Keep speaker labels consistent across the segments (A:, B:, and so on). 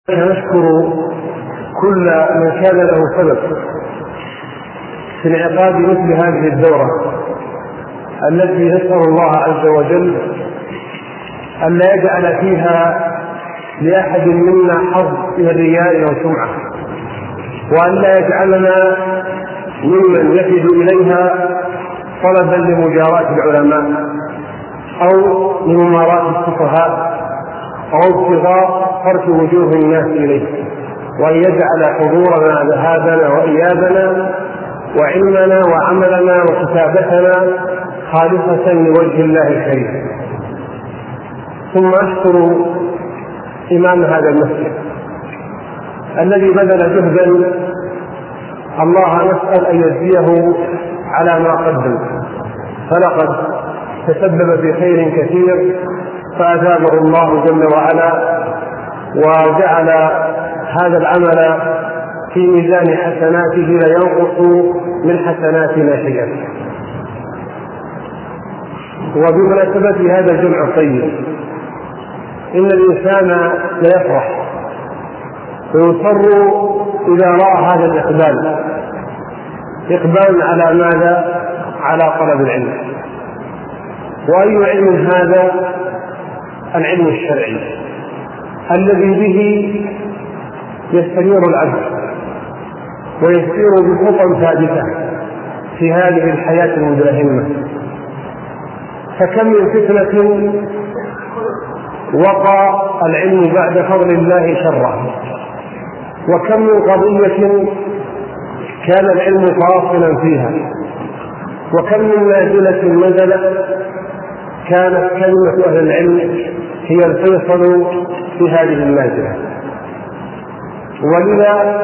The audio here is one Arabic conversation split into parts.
A: نشكر كل من كان له سبب في انعقاد مثل هذه الدورة التي نسأل الله عز وجل أن لا يجعل فيها لأحد منا حظ من الرياء والسمعة، وأن لا يجعلنا ممن يفد إليها طلبا لمجاراة العلماء أو لمماراة السفهاء أو ابتغاء صرف وجوه الناس إليه، وأن يجعل حضورنا ذهابنا وإيابنا وعلمنا وعملنا وكتابتنا خالصة لوجه الله الكريم. ثم أشكر إمام هذا المسجد الذي بذل جهدا الله نسأل أن يجزيه على ما قدم، فلقد تسبب في خير كثير فأثابه الله جل وعلا وجعل هذا العمل في ميزان حسناته لا ينقص من حسناتنا شيئا. وبمناسبة هذا الجمع الطيب إن الإنسان لا يفرح ويصر إذا رأى هذا الإقبال، إقبال على ماذا؟ على طلب العلم. وأي علم هذا؟ العلم الشرعي الذي به يستنير العبد ويسير بخطى ثابتة في هذه الحياة المداهمة. فكم من فتنة وقع العلم بعد فضل الله شره، وكم من قضية كان العلم فاصلا فيها، وكم من نازلة نزلت كانت كلمة أهل العلم هي الفيصل في هذه النازلة. ولذا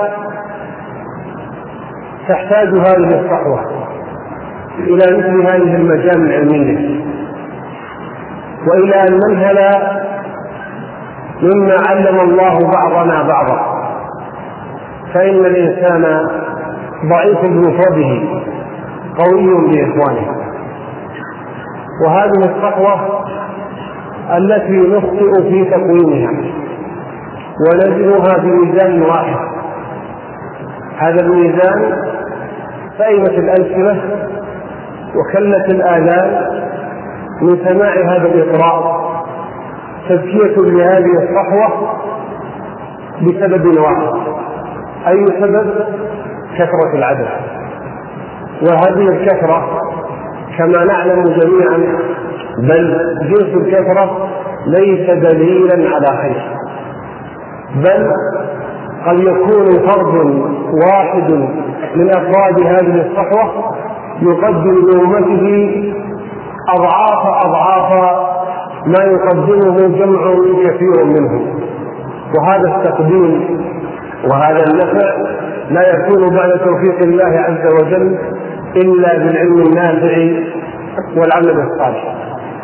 A: تحتاج هذه الصحوة إلى مثل هذه المجال العلمية، وإلى أن ننهل مما علم الله بعضنا بعضا، فإن الإنسان ضعيف بمفرده قوي بإخوانه. وهذه الصحوة التي نخطئ في تقويمها ونجدها بميزان واحد، هذا الميزان سئمت الألسنة وكلت الآذان من سماع هذا الإطراء، تزكية لهذه الصحوة بسبب واحد. أي سبب؟ كثرة العدد. وهذه الكثرة كما نعلم جميعا، بل جنس الكثرة ليس دليلا على خير، بل قد يكون فرد واحد من أفراد هذه الصحوة يقدم لأمته أضعاف ما يقدمه جمع كثير منهم. وهذا التقديم وهذا النفع لا يكون بعد توفيق الله عز وجل إلا بالعلم النافع والعمل الصالح.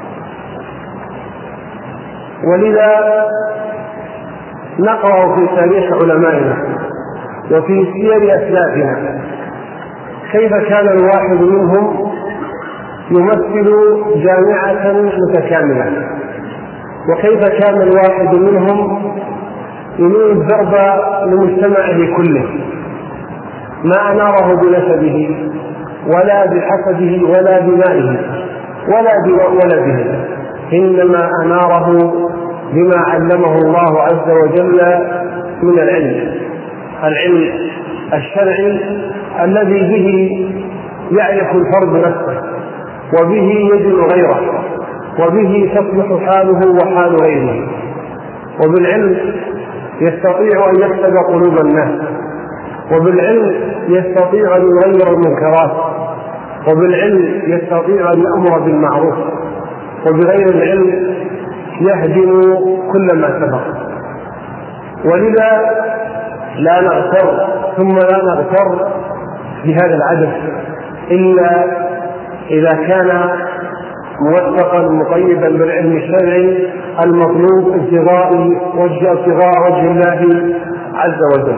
A: ولذا نقرأ في تاريخ علمائنا وفي سير أسلافنا كيف كان الواحد منهم يمثل جامعة متكاملة، وكيف كان الواحد منهم ينير الضرب لمجتمعه كله، ما أناره بنسبه ولا بحسبه ولا بمائه ولا بولده، إنما أناره بما علمه الله عز وجل من العلم الشرعي الذي به يعرف الفرد نفسه، وبه يجد غيره، وبه تصلح حاله وحال غيره. وبالعلم يستطيع أن يكسب قلوب الناس، وبالعلم يستطيع أن يغير المنكرات، وبالعلم يستطيع أن يأمر بالمعروف، وبغير العلم يهدم كل ما سبق. ولذا لا نغتر ثم لا نغتر بهذا العدد إلا إذا كان موثقا مقيدا بالعلم الشرعي المطلوب ابتغاء وجه الله عز وجل.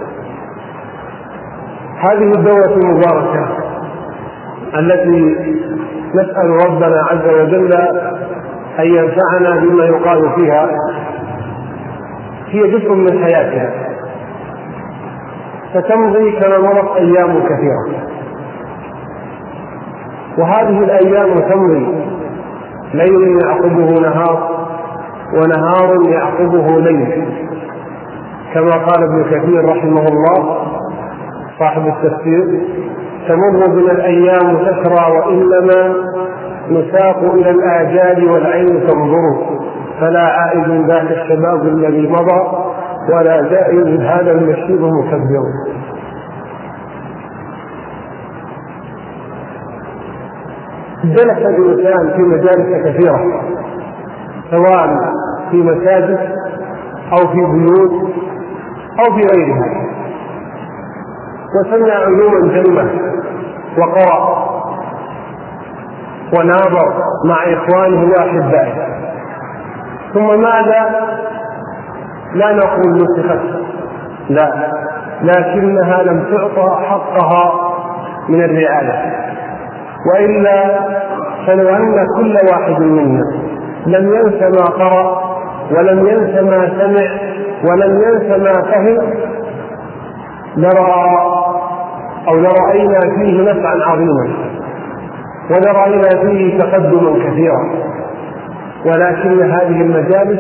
A: هذه الدورة المباركة التي نسأل ربنا عز وجل أن ينفعنا بما يقال فيها هي جزء من حياتنا، فتمضي كما مرت أيام كثيرة، وهذه الأيام تمضي، ليل يعقبه نهار ونهار يعقبه ليل، كما قال ابن كثير رحمه الله صاحب التفسير: تمر بنا الأيام تسرى وإنما نساق إلى الآجال والعين تنظر، فلا عائد ذاك الشباب الذي مضى ولا زائد هذا المشيب مكبر. جلس الإنسان في مجالس كثيرة، سواء في مساجد أو في بيوت أو في غيرها، وسمع علوما جمة وقرأ وناظر مع إخوانه وأحبائه، ثم ماذا؟ لا نقول نسخت، لا، لكنها لم تعطى حقها من الرعاية، وإلا فلو أن كل واحد منا لم ينس ما قرأ ولم ينس ما سمع ولم ينس ما فهم لرأينا فيه نفعا عظيما ولرأينا فيه تقدما كثيرا. ولكن هذه المجالس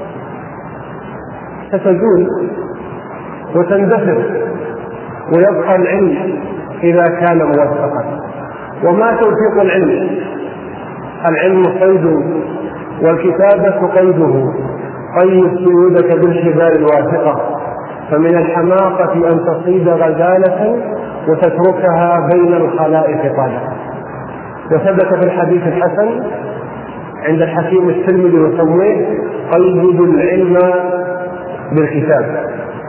A: ستزول وتندثر، ويبقى العلم إذا كان موثقا. وما توثيق العلم؟ العلم قيد والكتابة قيده، قيد سيودك بالحبال الواثقة، فمن الحماقة أن تصيد غزالة وتتركها بين الخلائق طالقة. وثبت في الحديث الحسن عند الحكيم الترمذي وسميه: قيد العلم بالكتاب.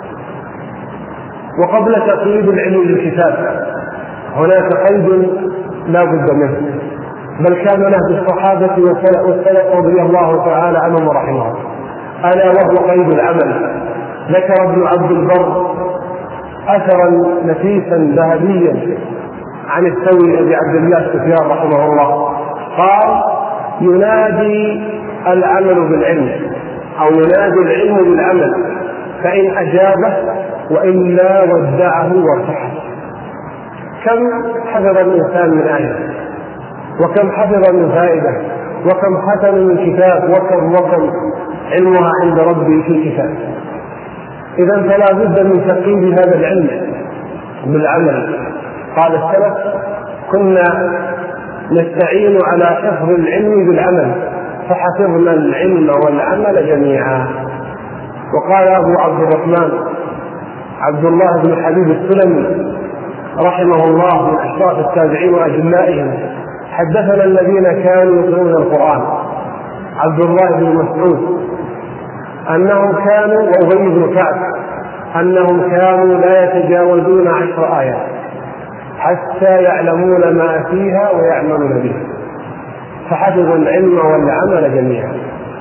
A: وقبل تقييد العلم بالكتاب هناك قيد لا بد منه، بل كان نهج الصحابة والسلف رضي الله تعالى عنهم ورحمهم، ألا وهو قيد العمل. ذكر ابن عبد البر أثرا نفيسا ذهبيا عن الثوري أبي عبد الله سفيان رحمه الله، قال: ينادي العمل بالعلم، أو ينادي العلم بالعمل، فإن أجابه وإلا ودعه وارتحل. كم حفظ الإنسان من آية، وكم حفظ من فائدة، وكم ختم من كتاب، وكم علمها عند ربي في كتاب. إذن فلا بد من تقييد هذا العلم بالعمل. قال السلف: كنا نستعين على حفظ العلم بالعمل فحفظنا العلم والعمل جميعا. وقال أبو عبد الرحمن عبد الله بن حبيب السلمي رحمه الله من أشراف التابعين وأجلائهم: حدثنا الذين كانوا يقرؤون القرآن عبد الله بن مسعود أنهم كانوا، وأبي بن كعب أنهم كانوا لا يتجاوزون 10 آيات حتى يعلمون ما فيها ويعملون به، فحفظوا العلم والعمل جميعا.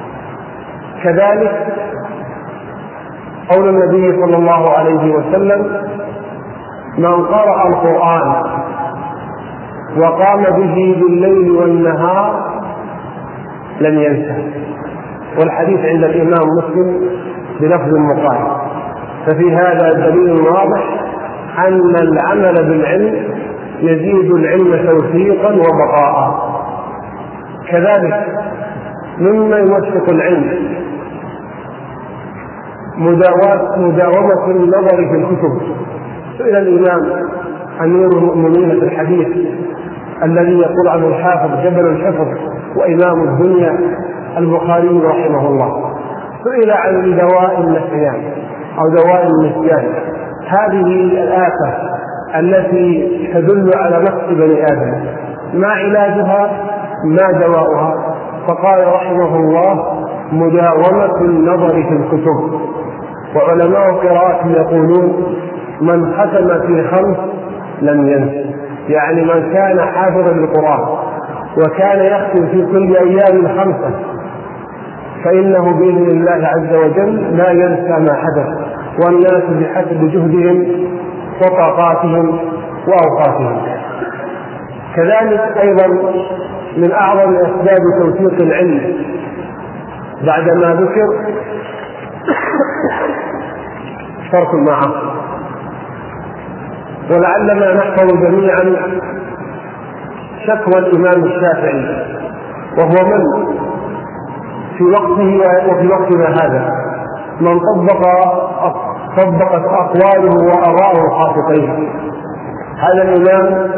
A: كذلك قول النبي صلى الله عليه وسلم: من قرأ القرآن وقام به بالليل والنهار لم ينسى. والحديث عند الإمام مسلم بلفظ مقارن. ففي هذا دليل واضح أن العمل بالعلم يزيد العلم توثيقا وبقاء. كذلك مما يوثق العلم مداومة النظر في الكتب. سئل الإمام أمير المؤمنين في الحديث الذي يقول عنه الحافظ جبل الحفظ وإمام الدنيا البخاري رحمه الله، سئل عن دواء النسيان أو دواء النسيان، هذه الآفة التي تدل على نقص بني آدم، ما علاجها؟ ما دواؤها؟ فقال رحمه الله: مداومة النظر في الكتب. وعلماء القراءة يقولون: من ختم في 5 لم ينس، يعني من كان حافظا للقرآن وكان يختم في كل أيام 5 فإنه بإذن الله عز وجل لا ينسى ما حدث، والناس بحسب جهدهم وطاقاتهم وأوقاتهم. كذلك أيضا من أعظم أسباب توثيق العلم بعدما ذكر اشتركوا معه. ولعلنا نحفظ جميعا شكوى الإمام الشافعي، وهو من في وقته وفي وقتنا هذا من طبقت أقواله وآراءه الخاطئين. هذا الإمام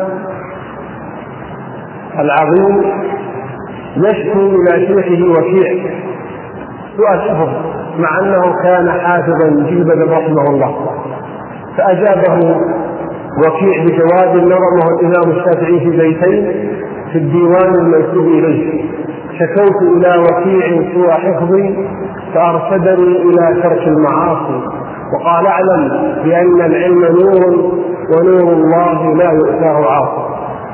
A: العظيم يشكو إلى شيخه وكيع سوء الحفظ، مع أنه كان حافظا جلبا رحمه الله. فأجابه وكيع بجواب نظمه الإمام الشافعي في بيتين في الديوان المنسوب إليه: شكوت إلى وكيع سوء حفظي فأرشدني إلى ترك المعاصي، وقال: اعلم بأن العلم نور ونور الله لا يؤتاه عاصي.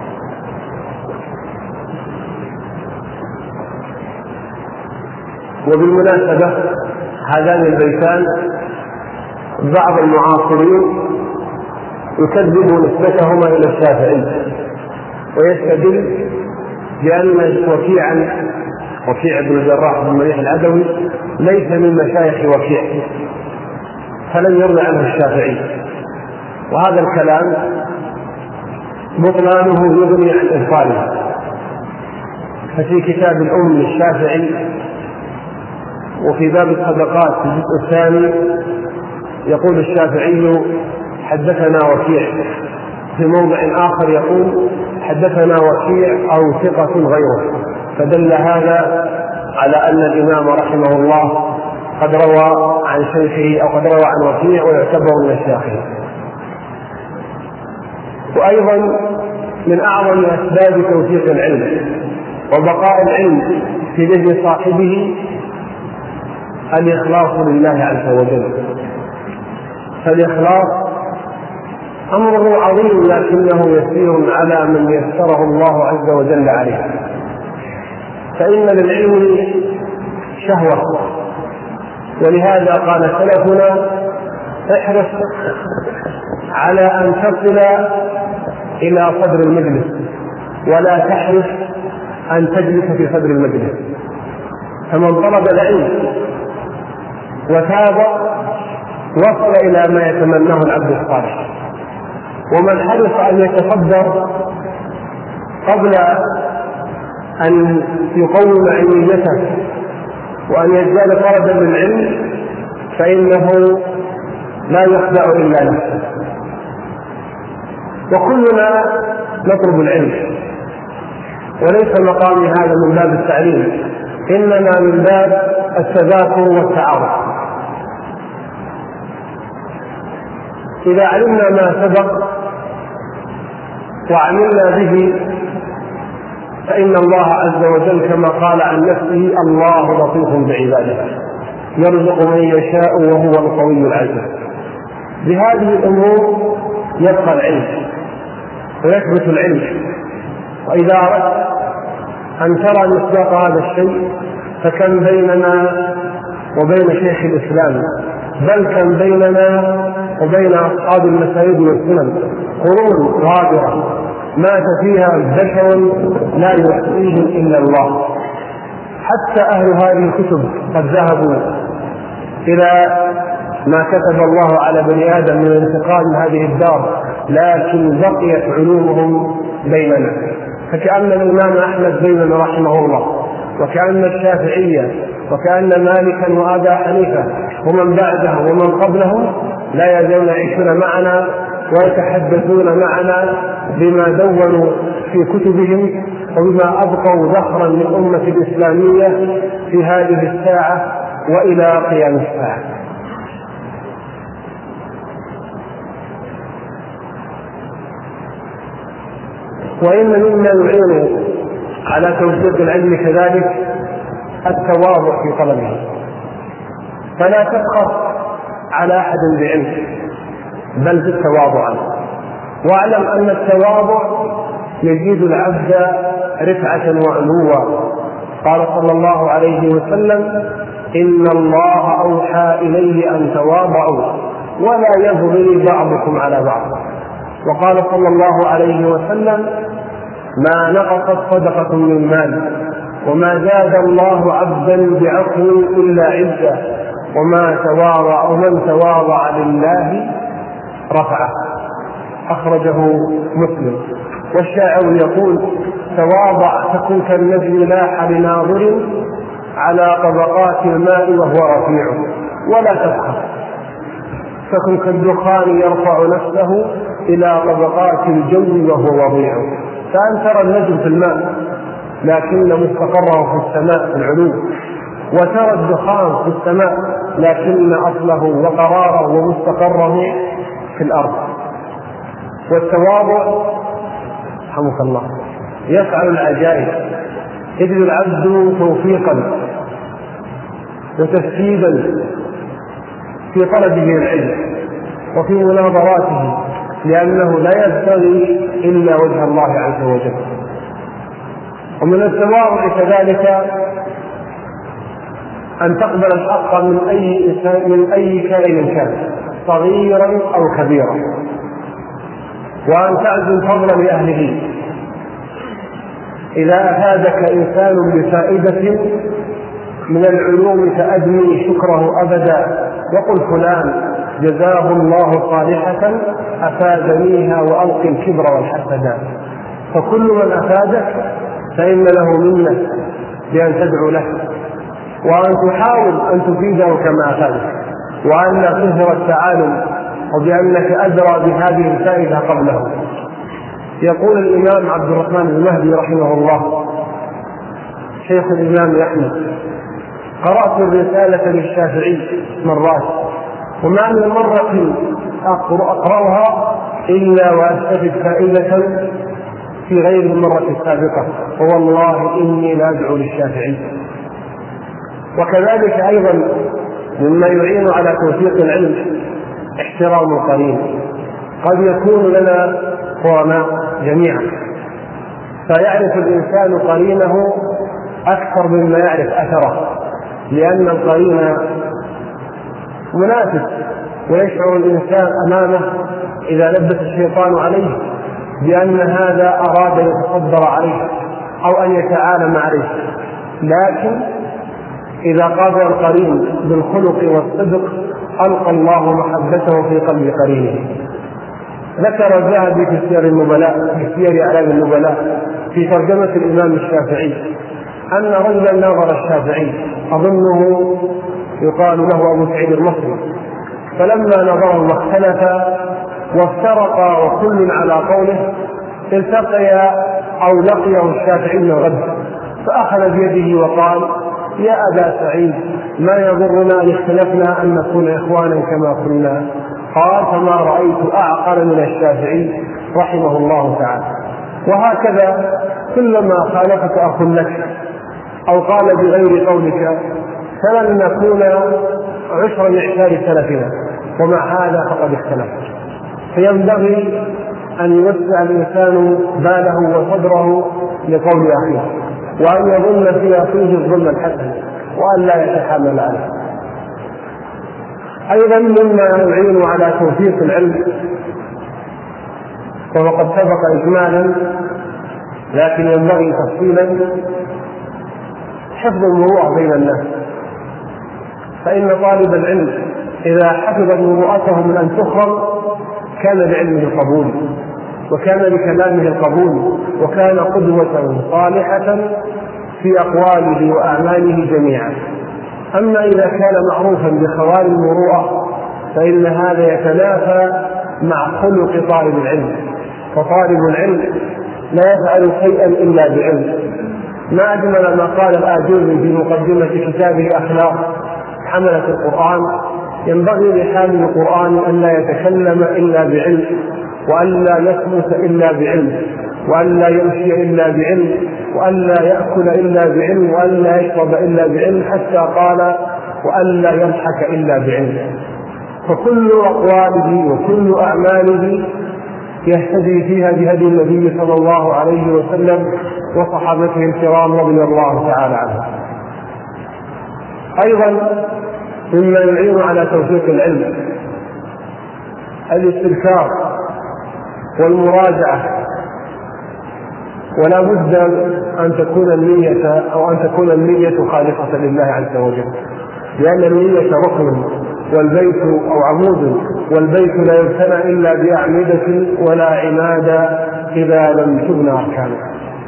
A: وبالمناسبة هذان البيتان بعض المعاصرين يكذب نسبتهما إلى الشافعي، ويستدل بأن وكيع بن الجراح بن مليح العدوي ليس من مشايخ وكيع، فلن يروي عنه الشافعي. وهذا الكلام بطلانه يغني عن إبطاله. ففي كتاب الأم للشافعي وفي باب الصدقات في الجزء الثاني يقول الشافعي: حدثنا وكيع. في موضع آخر يقول: حدثنا وكيع أو ثقة غيره. فدل هذا على أن الإمام رحمه الله قد روى عن شيخه أو قد روى عن وكيع ويعتبر من شيخه. وأيضا من أعظم أسباب توثيق العلم وبقاء العلم في ذهن صاحبه الإخلاص لله عز وجل. فالإخلاص أمره عظيم، لكنه يسير على من يسره الله عز وجل عليه. فإن للعلم شهوة، ولهذا قال سلفنا: احرص على أن تصل إلى صدر المجلس، ولا تحرص أن تجلس في صدر المجلس. فمن طلب العلم وتاب وصل إلى ما يتمناه العبد الصالح. ومن حرص أن يتصدر قبل أن يقوم علميته وأن يزداد طلبا للعلم فإنه لا يخدع إلا نفسه. وكلنا نطلب العلم، وليس مقامي هذا من باب التعليم، إنما من باب التذاكر والتعارف. إذا علمنا ما سبق وعملنا به فإن الله عز وجل كما قال عن نفسه: الله لطيف بعباده يرزق من يشاء وهو القوي العزيز. بهذه الأمور يبقى العلم ويثبت العلم. وإذا أردت أن ترى مصداق هذا الشيء فكم بيننا وبين شيخ الإسلام، بل كم بيننا وبين أصحاب المساجد والسنن قرون غابرة مات فيها بشر لا يحصيهم إلا الله. حتى أهل هذه الكتب قد ذهبوا إلى ما كتب الله على بني آدم من الانتقال من هذه الدار، لكن بقيت علومهم بيننا. فكأن الإمام أحمد بيننا رحمه الله، وكأن الشافعية، وكأن مالكا وأبا حنيفة ومن بعده ومن قبله لا يزالون يعيشون معنا ويتحدثون معنا بما دونوا في كتبهم وبما أبقوا ذخرا للأمة الإسلامية في هذه الساعة وإلى قيام الساعة. وإن مما يعين على توثيق العلم كذلك التواضع في طلبه، فلا تبخر على أحد بعلم بل بالتواضع. واعلم أن التواضع يزيد العبد رفعة وعلوا. قال صلى الله عليه وسلم: إن الله أوحى إليه أن تواضعوا ولا يبغي بعضكم على بعض. وقال صلى الله عليه وسلم: ما نقصت صدقة من مال وما زاد الله عبدا بعفو إلا عزة ومن تواضع لله رفعه، أخرجه مسلم. والشاعر يقول: تواضع تكن كالذي لاح لناظر على طبقات الماء وهو رفيع، ولا تفخر تكن كالدخان يرفع نفسه إلى طبقات الجو وهو وضيع. فأن ترى النجم في الماء لكن مستقره في السماء في العلو، وترى الدخان في السماء لكن أصله وقراره ومستقره في الأرض. والتواضع رحمك الله يفعل العجائب، يجد العبد توفيقا وتسديدا في طلبه العلم وفي مناظراته، لأنه لا يبتغي إلا وجه الله عز وجل. ومن التواضع كذلك أن تقبل الحق من أي كائن كان صغيرا أو كبيرا، وأن تعزم فضلا لأهله. إذا أفادك إنسان بفائدة من العلوم فأدمي شكره أبدا، وقل فلان جزاه الله صالحة أفادنيها وألق الكبر والحسدا. فكل من أفادك فإن له منة بأن تدعو له، وأن تحاول أن تفيده كما أفادك، وأن لا تظهر التعالم، وبأنك أدرى بهذه الفائدة قبله. يقول الإمام عبد الرحمن المهدي رحمه الله شيخ الإمام أحمد: قرأت الرسالة للشافعي مرات، وما من مرة أقرأها إلا وأستفد فائدة في غير المرة السابقة، ووالله إني لا أدعو للشافعي. وكذلك أيضا مما يعين على توثيق العلم احترام القرين. قد يكون لنا قرناء جميعا، فيعرف الإنسان قرينه أكثر مما يعرف أثره، لأن القرين منافس، ويشعر الإنسان أمامه إذا لبس الشيطان عليه بأن هذا أراد أن يتصدر عليه أو أن يتعالم عليه. لكن إذا قابل القرين بالخلق والصدق ألقى الله محبته في قلب قرينه. ذكر الذهبي في سير أعلام النبلاء في ترجمة الإمام الشافعي أن رجلا نظر الشافعي، أظنه يقال له أبو سعيد المصري، فلما نظره اختلفا وافترقا وكل على قوله، التقيا أو لقيه الشافعي من غد، فأخذ بيده وقال: يا أبا سعيد، ما يضرنا إن اختلفنا أن نكون إخوانا كما كنا. قال: فما رأيت أعقل من الشافعي رحمه الله تعالى. وهكذا كلما خالفك أخ لك أو قال بغير قولك فلن نكون عشر معشار سلفنا، ومع هذا فقد اختلف. فينبغي أن يوسع الإنسان باله وصدره لقول أخيه، وأن يظن في أخيه الظن الحسن، وأن لا يتحامل عليه. أيضا مما يعين على توثيق العلم، وقد سبق إجمالا لكن ينبغي تفصيلا، حفظ المروءة بين الناس. فإن طالب العلم إذا حفظ مروءته من أن تخرم كان لعلمه القبول، وكان لكلامه القبول، وكان قدوة صالحة في أقواله وأعماله جميعا. أما إذا كان معروفا بخوارم المروءة فإن هذا يتنافى مع خلق طالب العلم، فطالب العلم لا يفعل شيئا إلا بعلم. ما أجمل ما قال الآجري في مقدمة كتابه أخلاق حملة القرآن: ينبغي لحامل القرآن أن لا يتكلم إلا بعلم، وأن لا يصمت إلا بعلم، وأن لا يمشي إلا بعلم، وأن لا يأكل إلا بعلم، وأن لا يشرب إلا بعلم، حتى قال: وأن لا يضحك إلا بعلم. فكل أقواله وكل أعماله يهتدي فيها بهدي النبي صلى الله عليه وسلم وصحابته الكرام رضي الله تعالى عنهم. أيضا مما يعين على توثيق العلم الاستذكار والمراجعة، ولا بد أن تكون النية خالصة لله عز وجل. لأن النية ركن والبيت أو عمود، والبيت لا يبتنى إلا بأعمدة ولا عماد إذا لم تبنى أركانه.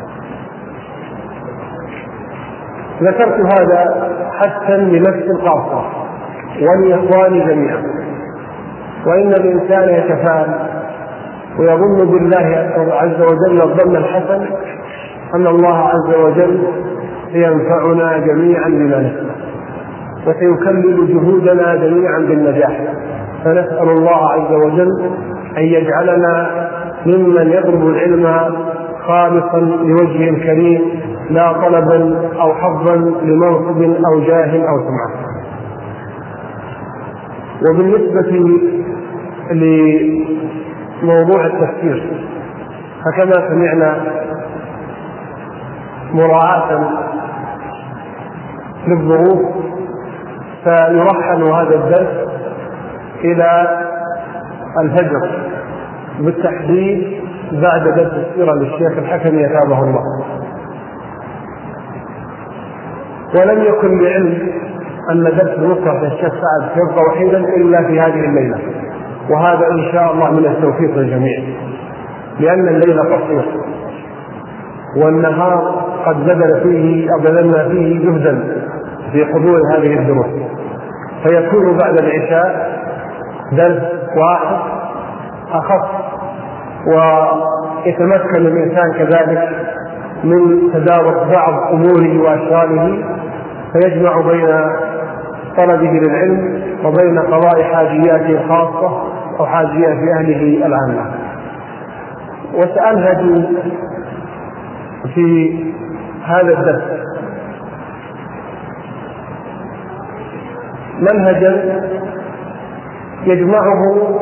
A: ذكرت هذا حثا لنفس خاصة ولإخواني جميعا. وإن الإنسان يتفاءل ويظن بالله عز وجل الظن الحسن أن الله عز وجل سينفعنا جميعا بما نسمع وسيكلل جهودنا جميعا بالنجاح، فنسأل الله عز وجل أن يجعلنا ممن يطلب العلم خالصا لوجهه الكريم، لا طلبا أو حظا لمنصب أو جاه أو سمعة. وبالنسبة لموضوع التفسير، فكما سمعنا مراعاة للظروف فيرحل هذا الدرس إلى الفجر بالتحديد بعد درس السيرة للشيخ الحكمي أثابه الله. ولم يكن لعلم أن درس نصرة الشيخ سعد سيبقى وحيدا إلا في هذه الليلة، وهذا إن شاء الله من التوفيق للجميع، لأن الليل قصير والنهار قد بذلنا فيه جهدا في حضور هذه الدروس، فيكون بعد العشاء درس واحد أخف، ويتمكن الإنسان كذلك من تدارك بعض أموره وأشغاله، فيجمع بين طلبه للعلم وبين قضاء حاجياته الخاصة أو حاجيات أهله العامة. وسأنهج في هذا الدرس منهجا يجمعه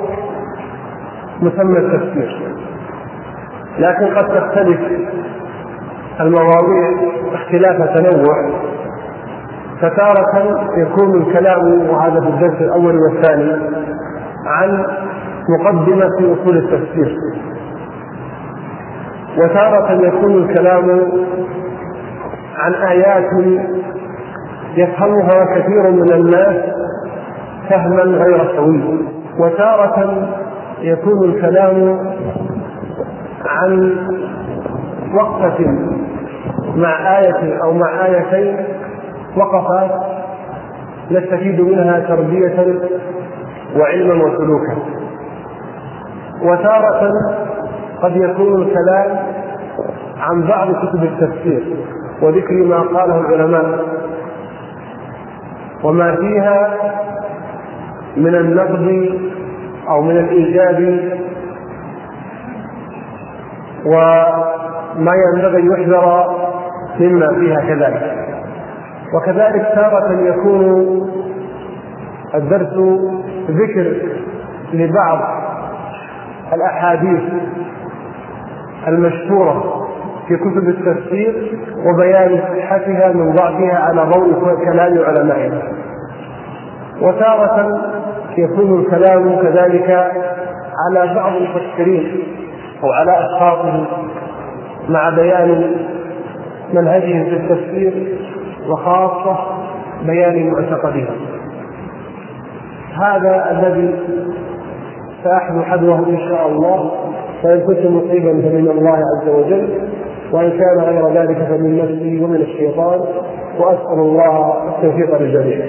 A: مسمى التفسير، لكن قد تختلف المواضيع اختلاف تنوع، فتارة يكون الكلام، وهذا في الدرس الأول والثاني، عن مقدمة في أصول التفسير، وتارة يكون الكلام عن آيات يفهمها كثير من الناس فهما غير سوي، وتارة يكون الكلام عن وقفة مع آية أو مع آيتين وقفات نستفيد منها تربية وعلما وسلوكا، وتارة قد يكون الكلام عن بعض كتب التفسير وذكر ما قاله العلماء وما فيها من النقد أو من الإيجاب وما ينبغي يحذر مما فيها كذلك. وكذلك تارة يكون الدرس ذكر لبعض الأحاديث المشهورة في كتب التفسير وبيان صحتها من ضعفها على ضوء كلام علمائنا، وتارة يكون الكلام كذلك على بعض المفسرين أو على أشخاصهم مع بيان منهجهم في التفسير وخاصة بيان معتقدهم. هذا الذي سأحذو حذوه إن شاء الله، فإن كنت مصيبا فمن الله عز وجل، وإن كان غير ذلك فمن نفسي ومن الشيطان، وأسأل الله التوفيق للجميع.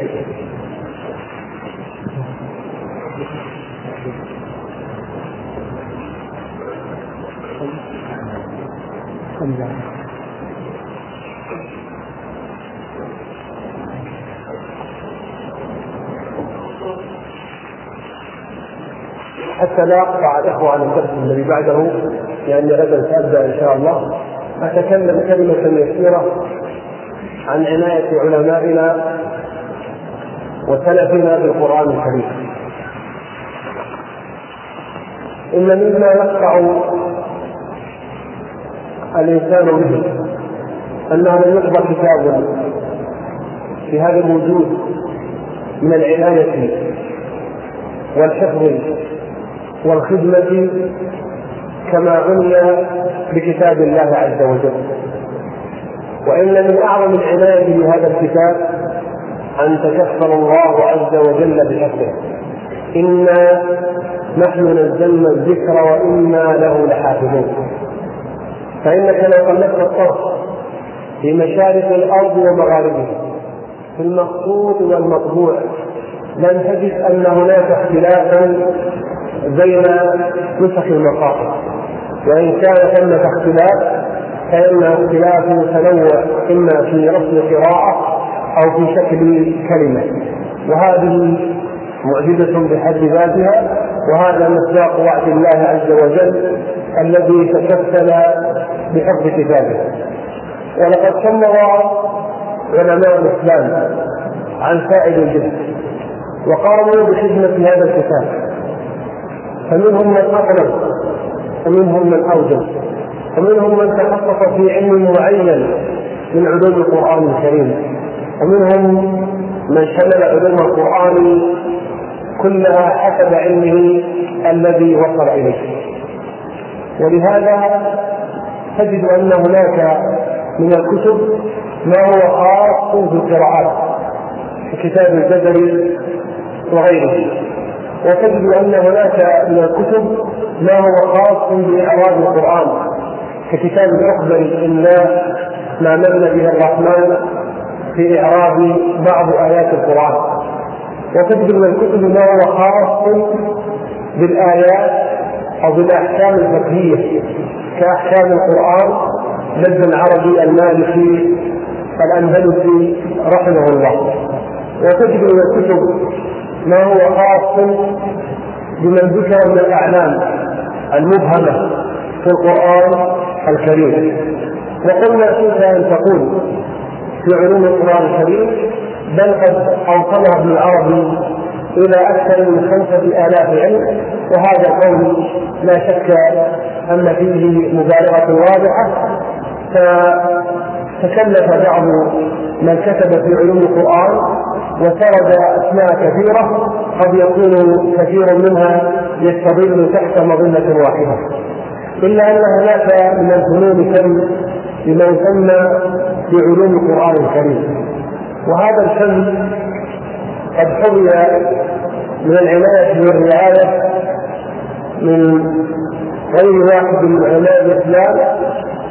A: حتى لا أقطع الإخوة عن الدرس الذي بعده، لأني غدا سأبدأ إن شاء الله، أتكلم كلمة يسيرة عن عناية علمائنا وسلفنا بالقرآن الكريم. إن مما يقطع الإنسان به أنه لم يقبل كتاب في هذا الوجود من العناية والحفظ والخدمة كما عني بكتاب الله عز وجل. وإن من أعظم العناية بهذا الكتاب أن تكفل الله عز وجل بحفظه. إنا نحن نزلنا الذكر وإنا له لحافظون. فإنك لو قلبت الطرف في مشارق الأرض ومغاربها في المقصود والمطبوع لن تجد أن هناك اختلافا بين نسخ المقاصد، وإن كان ثمة اختلاف فإن اختلاف تنوع إما في رسم قراءة أو في شكل كلمة، وهذه معجزة بحد ذاتها، وهذا مصداق وعد الله عز وجل الذي تكفل بحفظ كتابه. ولقد سمر علماء الإسلام عن سائر الجهد وقاموا بخدمة هذا الكتاب، فمنهم من أطلب ومنهم من أوجب ومنهم من تخصص في علم معين من علوم القرآن الكريم، ومنهم من شمل علوم القرآن كلها حسب علمه الذي وصل إليه. ولهذا تجد أن هناك من الكتب ما هو خاص بالقراءات ككتاب الجزري وغيره، وتجد أن هناك من الكتب ما هو خاص بإعراب القرآن ككتاب الأخضر إلا ما من به الرحمن في إعراب بعض آيات القرآن، وتجد من الكتب ما هو خاص بالآيات أو بالأحكام الفقهية كأحكام القرآن لدى العربي المالكي الأندلسي رحمه الله، وتجد من الكتب ما هو خاص بمن ذكر من الأعلام المبهمة في القرآن الكريم. وقلنا كيف أن تقول في علوم القرآن الكريم، بل قد أوصلها ابن العربي إلى أكثر من 5,000 علم، وهذا القول لا شك أن فيه مبالغة واضحة. فتكلف بعض من كتب في علوم القرآن وسرد أسماء كثيرة قد يكون كثير منها يستظل تحت مظلة واحدة، إلا أن هناك من الفنون بما يسمى بعلوم القرآن الكريم، وهذا الفن قد حظي من العناية والرعاية من غير واحد من علماء الإسلام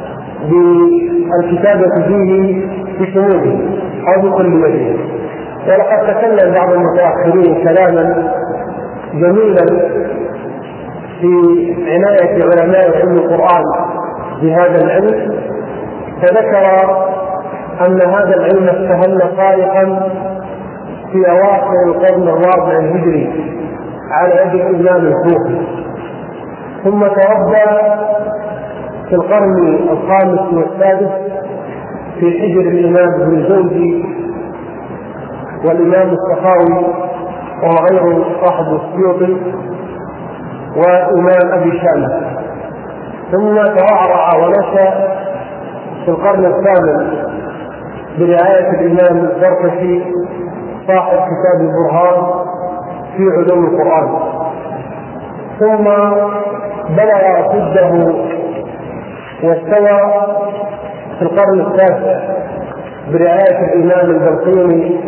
A: بالكتابة فيه بشموله أو بكل وجهه. ولقد تكلم بعض المتأخرين كلاما جميلا في عناية علماء علم القرآن بهذا العلم، فذكر أن هذا العلم استهل خالقا في أواخر القرن الرابع الهجري على يد الإمام الكوفي، ثم تربى في القرن الخامس والسادس في حجر الإمام ابن الجوزي والإمام السخاوي وغير صاحب السيوطي وإمام أبي شامة، ثم ترعرع ونشأ في القرن الثامن برعاية الإمام الزركشي صاحب كتاب البرهان في علوم القرآن، ثم بلغ سده واستوى في القرن التاسع برعاية الإمام البلقيني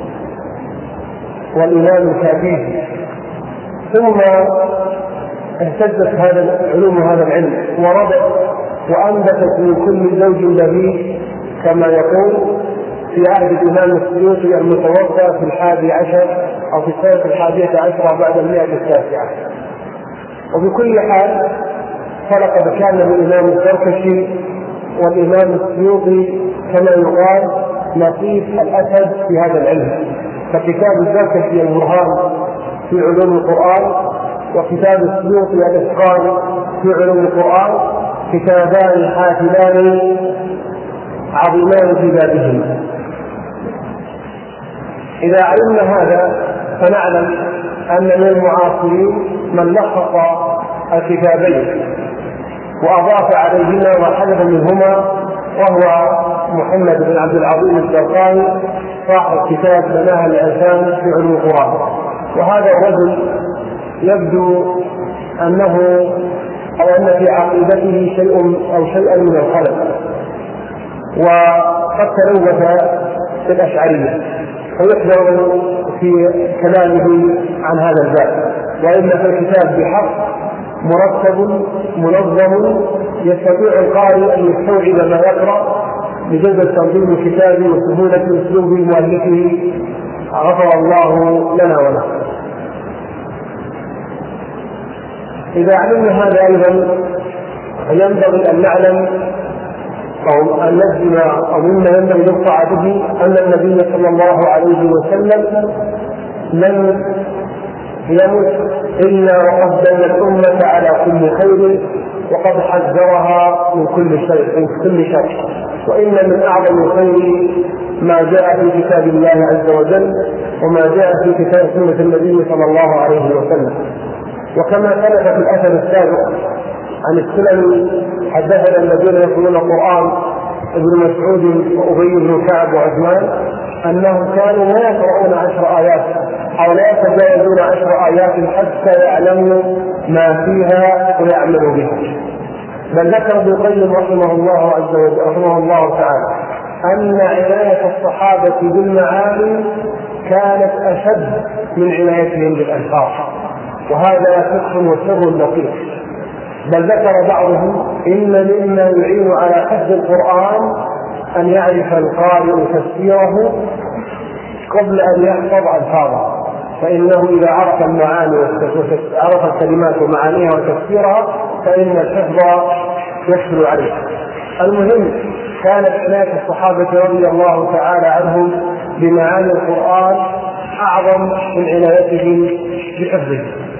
A: والإمام الكافي، ثم اهتزت علوم هذا العلم وربت وأنبتت من كل زوج بهيج كما يقول في عهد الإمام السيوطي المتوفى في 11 أو في السنة 11 بعد 109. وبكل حال فلقد كان الإمام الزركشي والإمام السيوطي كما يقال نصيب الأسد في هذا العلم، فكتاب الزركشي البرهان في علوم القرآن وكتاب السيوطي الإتقان في علوم القرآن كتابان حافلان عظيمان في ذاتهما. إذا علمنا هذا فنعلم أن من المعاصرين من لخص الكتابين وأضاف عليهما وحذف منهما، وهو محمد بن عبد العظيم الزرقاني صاحب كتاب مناهل الإنسان في علوم القرآن. وهذا الرجل يبدو أنه أو أن في عقيدته شيئا من الخلل، وقد تلوث في الأشعرية، فيحذر في كلامه عن هذا الباب. وإن في الكتاب بحق مرتب منظم يستطيع القارئ أن يستوعب ما يقرأ بجودة تنظيم الكتاب وسهولة أسلوب مؤلفه، غفر الله لنا ولكم. إذا علمنا هذا أيضا فينبغي أن نعلم أو أن نجزم أو مما ينبغي يقطع به أن النبي صلى الله عليه وسلم لم يمت إلا وقد دل الأمة على كل خير وقد حذرها من كل شر. وإن من أعظم الخير ما جاء في كتاب الله عز وجل وما جاء في كتاب سنة النبي صلى الله عليه وسلم. وكما ثبت في الأثر السابق عن السلم حدثنا الذين يقرؤون القرآن ابن مسعود وأبي بن كعب وعثمان أنهم كانوا لا يقرؤون 10 آيات أو لا يتجاوزون 10 آيات حتى يعلموا ما فيها ويعملوا بها. بل ذكر ابن القيم رحمه الله تعالى أن عناية الصحابة بالمعاني كانت أشد من عنايتهم بالألفاظ، وهذا فقه وسر دقيق. بل ذكر بعضهم إن مما يعين على حفظ القرآن أن يعرف القارئ تفسيره قبل أن يحفظ ألفاظه، فإنه إذا عرف المعاني عرف الكلمات ومعانيها وتفسيرها فإن الحفظ يسهل عليه. المهم كانت عناية الصحابة رضي الله تعالى عنهم بمعاني القرآن أعظم من عنايتهم بحفظه.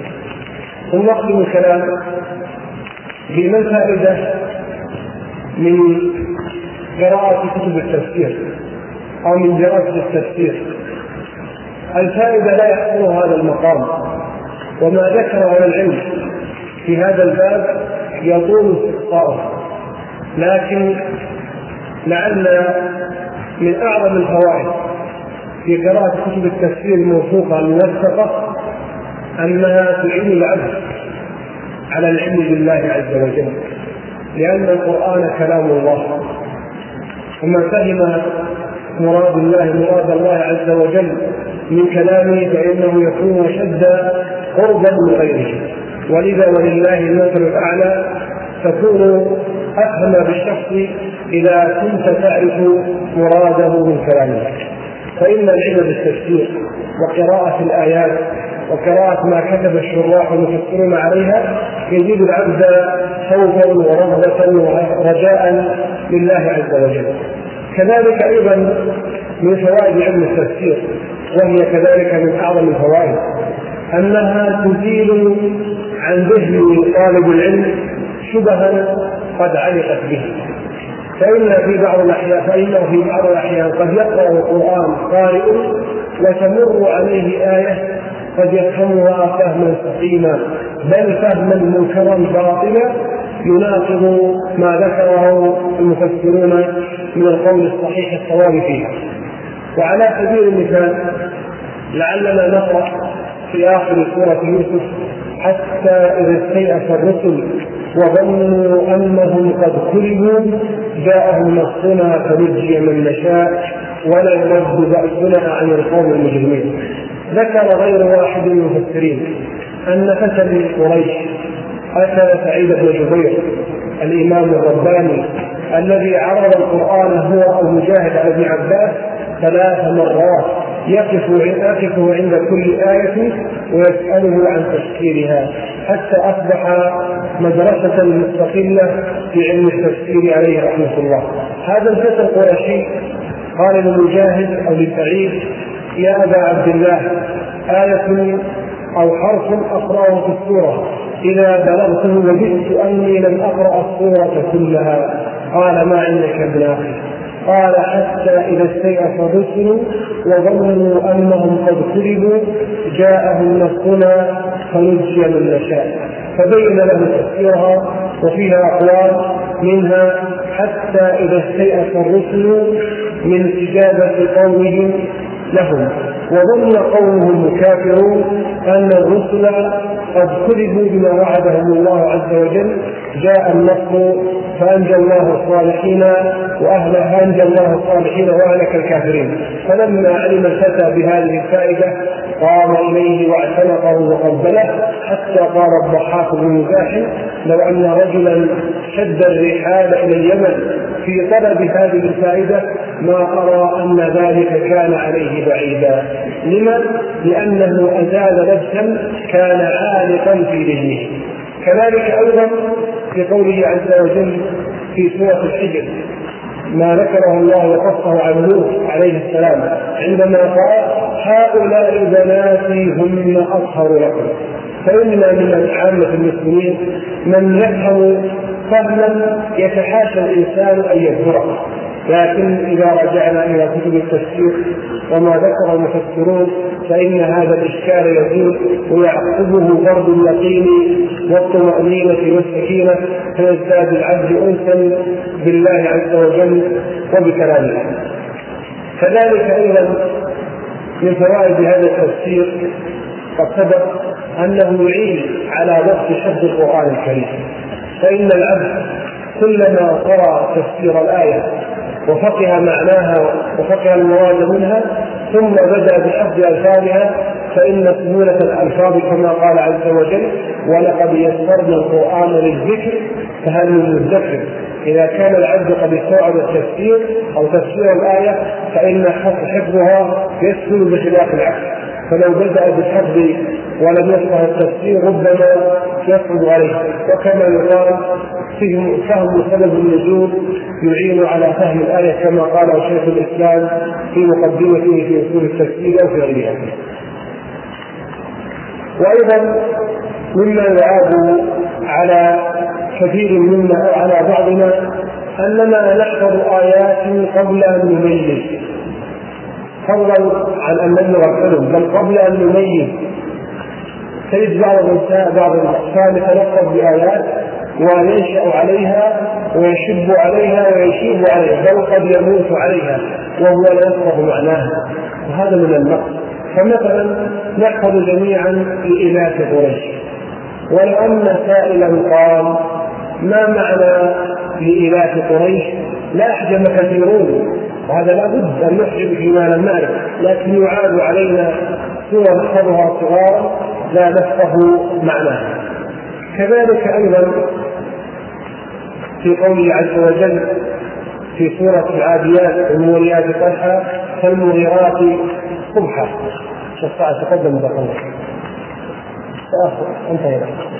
A: ونختم الكلام بما الفائدة من قراءة كتب التفسير أو من دراسة التفسير. الفائدة لا يحصل هذا المقام، وما ذكر على العلم في هذا الباب يطول استقصاؤه، لكن لعل من أعظم الفوائد في قراءة كتب التفسير الموثوقة الموثقة أنها تعين العبد على العلم بالله عز وجل، لأن القرآن كلام الله، وما فهم مراد الله عز وجل من كلامه فإنه يكون أشد قربا من غيره. ولذا ولله المثل الأعلى تكون أفهم بالشخص إذا كنت تعرف مراده من كلامه. فإن العلم بالتفسير وقراءة الآيات وقراءة ما كتب الشراح والمفسرون عليها يزيد العبد خوفا ورغبة ورجاء لله عز وجل. كذلك أيضا من فوائد علم التفسير، وهي كذلك من أعظم الفوائد، أنها تزيل عن ذهن طالب العلم شبها قد علقت به. فإنه في بعض الأحيان قد يقرأ القرآن قارئ وتمر عليه آية قد يفهمها فهما سقيما، بل فهما منكرا باطلا يناقض ما ذكره المفسرون من القول الصحيح الصواب فيه. وعلى سبيل المثال لعلنا نقرأ في آخر سورة يوسف: حتى إذا استيأس الرسل وظنوا أنهم قد كذبوا جاءهم نصرنا فنجي من نشاء ولا يرد بأسنا عن القوم المجرمين. ذكر غير واحد من المفسرين أن فتى من قريش أتى سعيد بن جبير الإمام الرباني الذي عرض القرآن هو المجاهد على ابن عباس 3 مرات، يقف عند كل آية ويسأله عن تفسيرها، حتى أصبح مدرسة مستقلة في علم التفسير عليه رحمة الله. هذا الفتى القرشي قال للمجاهد أو لسعيد: يا أبا عبد الله، آية أو حرف أقرأه في السورة إذا بلغته وجدت أني لم أقرأ السورة كلها. قال: ما عندك ابن أخي؟ قال: حتى إذا استيأس الرسل وظنوا أنهم قد كذبوا جاءهم نصرنا فنجي من نشاء. فبين له تفسيرها وفيها أقوال، منها: حتى إذا استيأس الرسل من استجابة قومهم لهم وظن قومهم الكافرون أن الرسل قد كذبوا بما وعدهم الله عز وجل. جاء النصر فأنجى الله الصالحين وأهلك الكافرين. فلما علم الفتى بهذه الفائدة قام إليه واعتنقه وقبله، حتى قال الضحاك بن مزاحم: لو أن رجلا شد الرحال إلى اليمن في طلب هذه الفائدة ما أرى أن ذلك كان عليه بعيدا. لما؟ لأنه أزال لبسا كان عالقا في ذهنه. كذلك أيضا في قوله عز وجل في سورة الحجر ما ذكره الله وقصه عن نوح عليه السلام عندما قال: هؤلاء بناتي هن أطهر لكم. فإن من عامة المسلمين من يفهم فهما يتحاشى الإنسان أن يذكره، لكن إذا رجعنا إلى كتب التفسير وما ذكر المفسرون فإن هذا الإشكال يزول ويعقبه فرد اليقين والطمأنينة والسكينة، فيزداد العبد أنسا بالله عز وجل وبكلامه. كذلك أيضا من فوائد هذا التفسير قد سبق أنه يعين على ضبط حفظ القرآن الكريم، فإن العبد كلما قرأ تفسير الآية وفقه معناها وفقه المراد منها ثم بدأ بحفظ ألفاظها فإن سهولة الألفاظ كما قال عز وجل: ولقد يسرنا القرآن للذكر فهل من مدكر. إذا كان العبد قد استوعب التفسير أو تفسير الآية فإن حفظها يسهل بخلاف العكس، فلو بدأ بالحفظ ولم يفقه التفسير ربما يصعب عليه. وكما يقال فهم سبب النزول يعين على فهم الآية كما قال شيخ الإسلام في مقدمته في أصول التفسير أو في غيرها. وأيضا مما يعاب على كثير منا أو على بعضنا أننا نحفظ آيات قبل أن نميز، فضلا عن أن نبلغ العلم، بل قبل أن نميز. تجد بعض الأطفال يتلقف بآيات وينشأ عليها ويشب عليها ويشيب عليها، بل قد يموت عليها وهو لا يفقه معناها، وهذا من النقص. فمثلا نحفظ جميعا لإلاف قريش، ولو أن سائلا قال: ما معنى لإلاف قريش؟ لا أحجم كثيرون، وهذا لا بد أن نحجم فيما لم نعرف، لكن يعاد علينا سورة نحفظها صغارا لا نفقه معناها. كذلك أيضا في قوله عز وجل في سورة العاديات: الموريات قدحا فالمغيرات صبحا. الساعة تقدم دقيقة انتهي.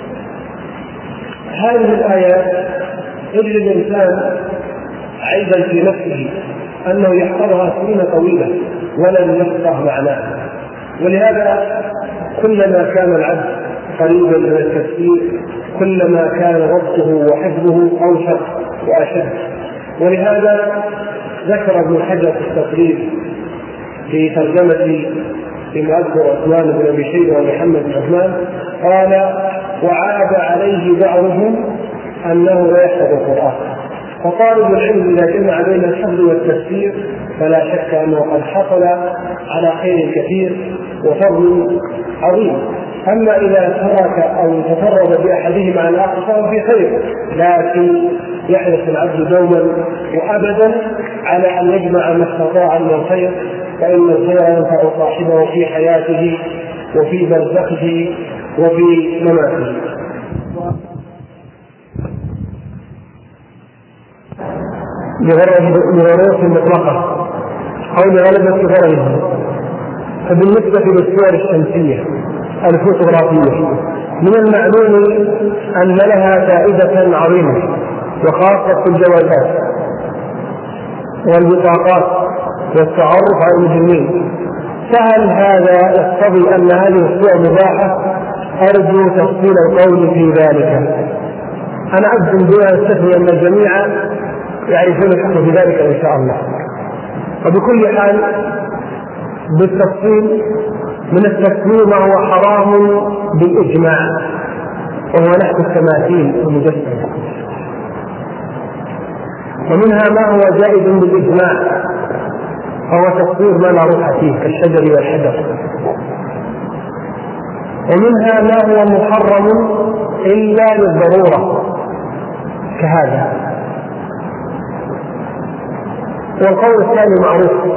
A: هذه الآيات يجد الإنسان عيبا في نفسه أنه يحفظها سنين طويلة ولن يفقه معناها، ولهذا كلما كان العبد قريبا من التفسير كلما كان ربطه وحفظه أوثق وأشد. ولهذا ذكر ابن حجر في التقريب في ترجمة فيما أذكر عثمان بن أبي شيبة ومحمد بن عثمان قال: وعاب عليه بعضهم أنه لا يحفظ القرآن. فطالب العلم إذا جمع بين الحفظ والتفسير فلا شك أنه قد حصل على خير كثير وفضل عظيم. أما إذا ترك أو تفرد بأحدهما عن الآخر فهو في خير، لكن يحرص العبد دوما وأبدا على أن يجمع ما استطاع من الخير، فإن الخير ينفع صاحبه في حياته وفي برزخه وفي مماته. لغرض مطلقة أو لغلبة غرضها. فبالنسبة للصور الشمسية الفوتوغرافية من المعلوم أن لها فائدة عظيمة، وخاصة في الجوازات والبطاقات والتعرف على المجرمين. فهل هذا يقتضي أن هذه الصور مباحة؟ أرجو تفصيل القول في ذلك. أنا أجزم بما أستثني أن الجميع يعرفون الحكم في ذلك إن شاء الله. وبكل حال بالتفصيل من التكفير ما هو حرام بالإجماع، وهو نحو التماثيل المجسمة، ومنها ما هو جائز بالإجماع، فهو تصوير ما لا روح فيه كالشجر والحجر. ومنها ما هو محرم إلا للضرورة كهذا. والقول الثاني معروف.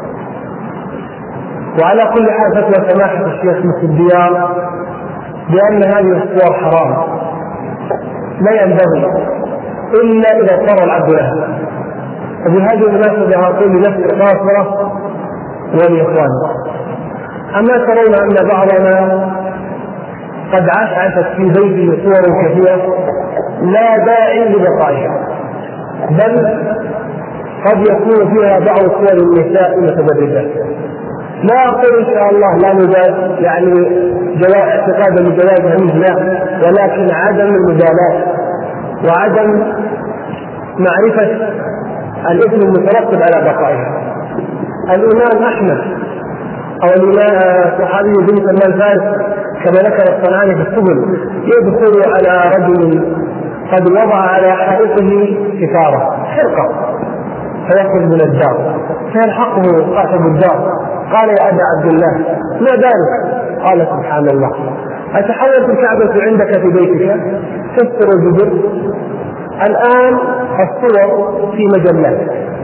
A: وعلى كل حال فتوى سماحة الشيخ مفتي الديار بأن هذه الصور حرام لا ينبغي إلا إذا اضطر العبد لها. وبهذه المناسبة أقول لنفسي خاصة ولإخواني: أما ترون أن بعضنا قد عشعشت في بيته صور كثيرة لا داعي لبقائها، بل قد يكون فيها بعض صور النساء المتبرجات. لا أقول إن شاء الله لا نجاز يعني اعتقادا بجواز منه، لا، ولكن عدم المجالاة وعدم معرفة الإثم المترتب على بقائها. الإمام أحمد أو الإمام صحابي بن سلمان الفارسي كما ذكر الصنعاني في السبل يدخل على رجل قد وضع على حائطه ستارة حرقة فيخرج من الدار فيلحقه صاحب الدار: قال يا أبا عبد الله ما ذلك؟ قال: سبحان الله، أتحولت الكعبة عندك في بيتك تستر الجدر؟ الآن الصور في مجلات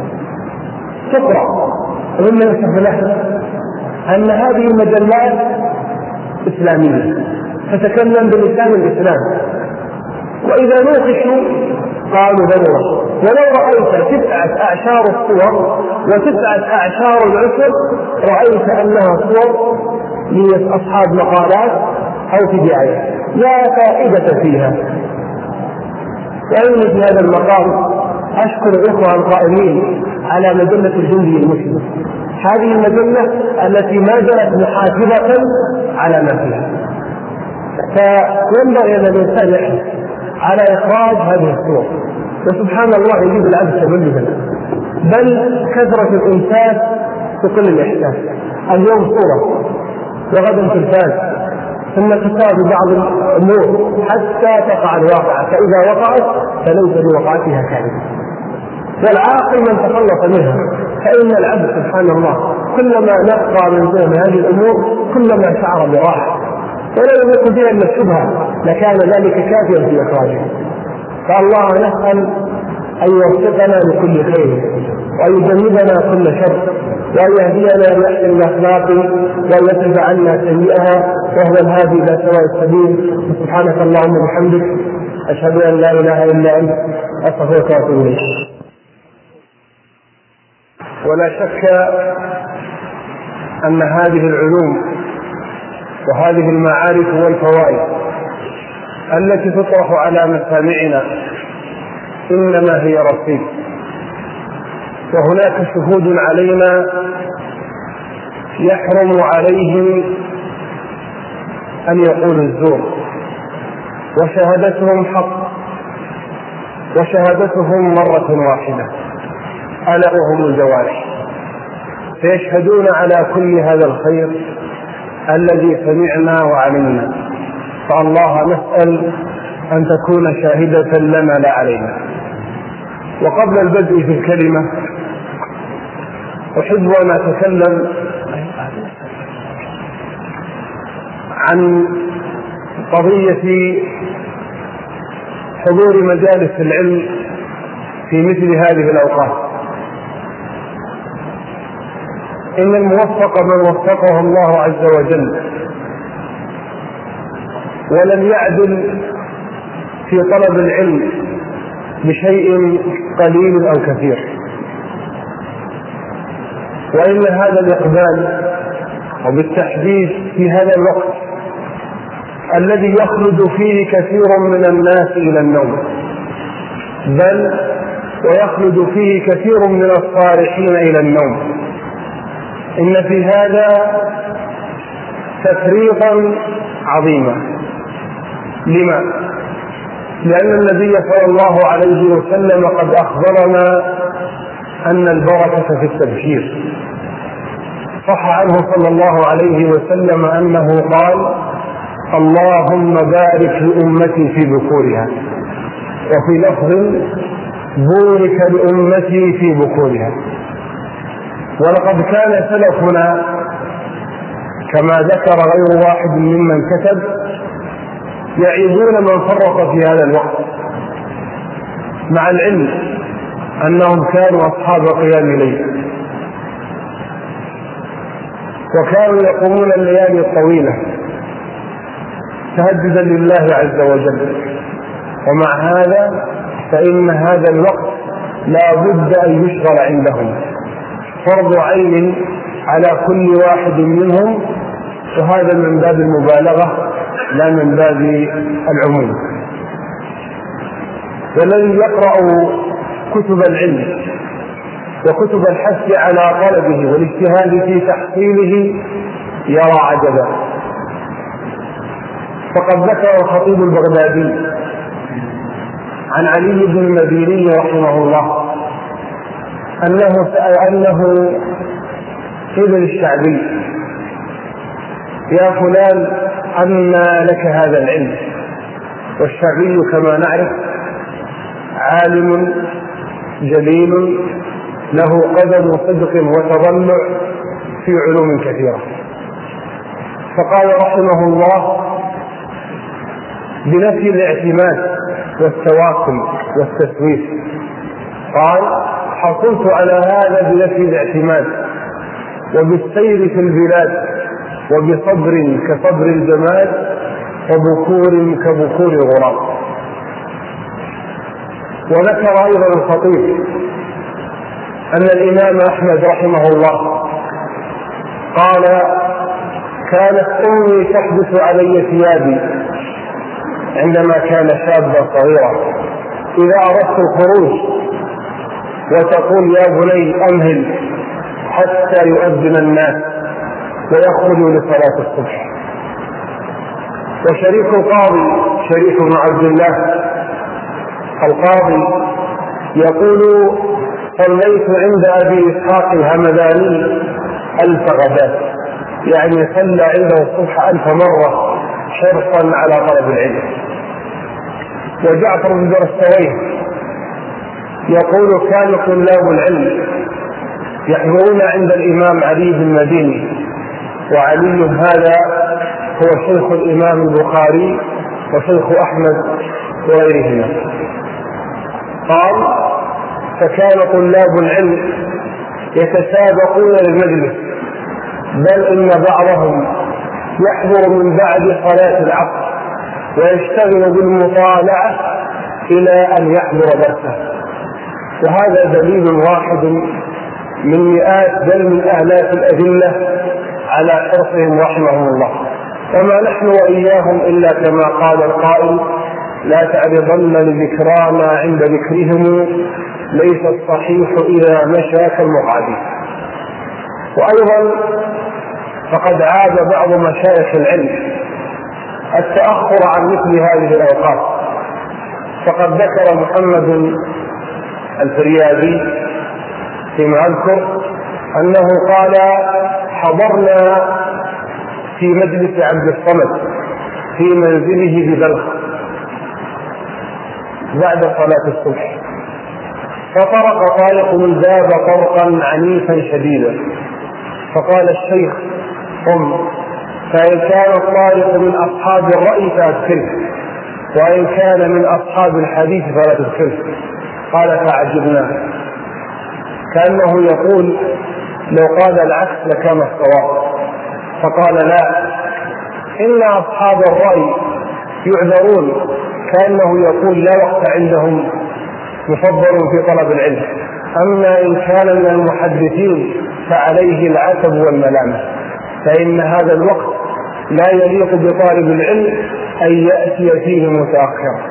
A: تقرأ، ومن يستفيد أن هذه المجلات إسلامية تتكلم بلسان الإسلام، وإذا نوقشوا قالوا ضرورة. ولو رأيت 9 أعشار الصور و9 أعشار العشر رأيت أنها صور لأصحاب مقالات أو فيديوهات لا فائدة فيها. وأين في هذا المقام أشكر الإخوة القائمين على مجلة الجندي المسلم، هذه المجلة التي ما زالت محافظة على ما فيها. فينبغي أن الإنسان يحرص على إخراج هذه الصور، وسبحان الله يجيب العبد تبلغا، بل كثرة الإنسان تقل الإحساس. اليوم صورة وغدا تلفاز ثم تساوي ببعض الأمور حتى تقع الواقعة، فإذا وقعت فليس لوقعتها كاذبة. والعاقل من تخلص منها، فإن العبد سبحان الله كلما نقى من هذه الأمور كلما شعر براحة، ولو لم يكن فيها إلا الشبهة لكان ذلك كافيا في إخراجه. فالله نسأل أن يوفقنا لكل خير وأن يجنبنا كل شر وأن يهدينا لأحسن الأخلاق وأن يصرف عنا سيئها، وهو الهادي إلى سواء السبيل. سبحانك اللهم وبحمدك، أشهد أن لا إله إلا أنت، أستغفرك وأتوب إليك. ولا شك أن هذه العلوم وهذه المعارف والفوائد التي تطرح على مسامعنا إنما هي رصيد، وهناك شهود علينا يحرم عليهم أن يقولوا الزور، وشهادتهم حق، وشهادتهم مرة واحدة ألا وهم الجوارح، فيشهدون على كل هذا الخير الذي سمعنا وعلمنا. فالله نسأل أن تكون شاهدة لنا لا علينا. وقبل البدء في الكلمة أحب أن أتكلم عن قضية حضور مجالس العلم في مثل هذه الأوقات. إن الموفق من وفقه الله عز وجل، ولم يعدل في طلب العلم بشيء قليل أو كثير، وإن هذا الإقبال وبالتحديد في هذا الوقت الذي يخلد فيه كثير من الناس إلى النوم، بل ويخلد فيه كثير من الصالحين إلى النوم، إن في هذا تفريطا عظيما. لما؟ لأن النبي صلى الله عليه وسلم قد أخبرنا أن البركة في التبشير. صح عنه صلى الله عليه وسلم أنه قال: اللهم بارك لأمتي في بكورها، وفي لفظ: بورك لأمتي في بكورها. ولقد كان سلفنا كما ذكر غير واحد ممن كتب يعيبون من فرط في هذا الوقت، مع العلم أنهم كانوا أصحاب قيام ليل وكانوا يقومون الليالي الطويلة تهجدا لله عز وجل، ومع هذا فإن هذا الوقت لا بد أن يشغل عندهم، فرض عين على كل واحد منهم، وهذا من باب المبالغة لا من باب العموم. والذي يقرأ كتب العلم وكتب الحث على طلبه والاجتهاد في تحصيله يرى عجبا. فقد ذكر الخطيب البغدادي عن علي بن المديني رحمه الله أنه قيل للشعبي: يا فلان أنى لك هذا العلم؟ والشعبي كما نعرف عالم جليل له قدم صدق وتضلع في علوم كثيرة. فقال رحمه الله بنفي الاعتماد والتواكل والتسويف، قال: حصلت على هذا بنفي الاعتماد وبالسير في البلاد وبصبر كصبر الجمال وبكور كبكور الغراب. وذكر أيضا الخطيب أن الإمام أحمد رحمه الله قال: كانت أمي تحدث علي ثيابي عندما كان شابا صغيرا إذا أردت الخروج، وتقول: يا بني أمهل حتى يؤذن الناس ويخرجوا لصلاة الصبح. وشريك القاضي شريك بن عبد الله القاضي يقول: صليت عند أبي إسحاق الهمداني 1000 غداة، يعني صلى عنده الصبح 1000 مرة حرصا على طلب العلم. وجعفر بن درستويه يقول: كان طلاب العلم يحضرون عند الإمام علي بن المديني، وعلي هذا هو شيخ الإمام البخاري وشيخ أحمد وغيرهما. قال: فكان طلاب العلم يتسابقون للمجلس، بل إن بعضهم يحضر من بعد صلاة العصر ويشتغل بالمطالعة إلى أن يحضر درسه. وهذا دليل واحد من مئات بل من آلاف الأدلة على حرصهم رحمهم الله. وما نحن وإياهم إلا كما قال القائل: لا تعرضن لذكرانا عند ذكرهم، ليس الصحيح إذا مشى كالمقعد. وأيضا فقد عاد بعض مشايخ العلم التأخر عن مثل هذه الأوقات، فقد ذكر محمد الفريابي فيما أذكر أنه قال: حضرنا في مجلس عبد الصمد في منزله ببلخ بعد صلاة الصبح، فطرق طارق الباب طرقا عنيفا شديدا، فقال الشيخ: قم، فإن كان الطارق من أصحاب الرأي فأدخله، وإن كان من أصحاب الحديث فلا تدخله. قال: فعجبنا، كأنه يقول: لو قال العكس لكان الصواب. فقال: لا، إن أصحاب الرأي يعذرون، كأنه يقول: لا وقت عندهم مفضل في طلب العلم، أما إن كان من المحدثين فعليه العتب والملامة، فإن هذا الوقت لا يليق بطالب العلم أن يأتي فيه متأخرا.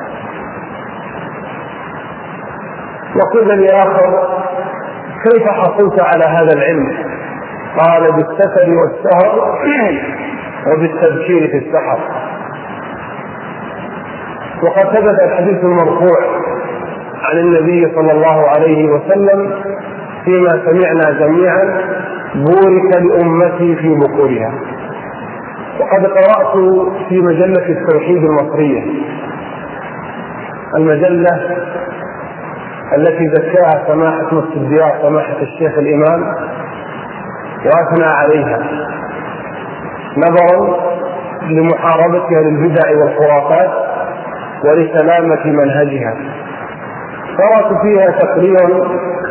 A: وقيل لآخر: كيف حصلت على هذا العلم؟ قال: بالسفر والسهر وبالتبكير في السحر. وقد ثبت الحديث المرفوع عن النبي صلى الله عليه وسلم فيما سمعنا جميعا: بورك لأمتي في بكورها. وقد قرأت في مجلة التوحيد المصرية، المجلة التي زكاها سماحة مفتي الديار سماحة الشيخ الإمام وأثنى عليها نظرا لمحاربتها للبدع والخرافات ولسلامة منهجها. ترك فيها تقريرا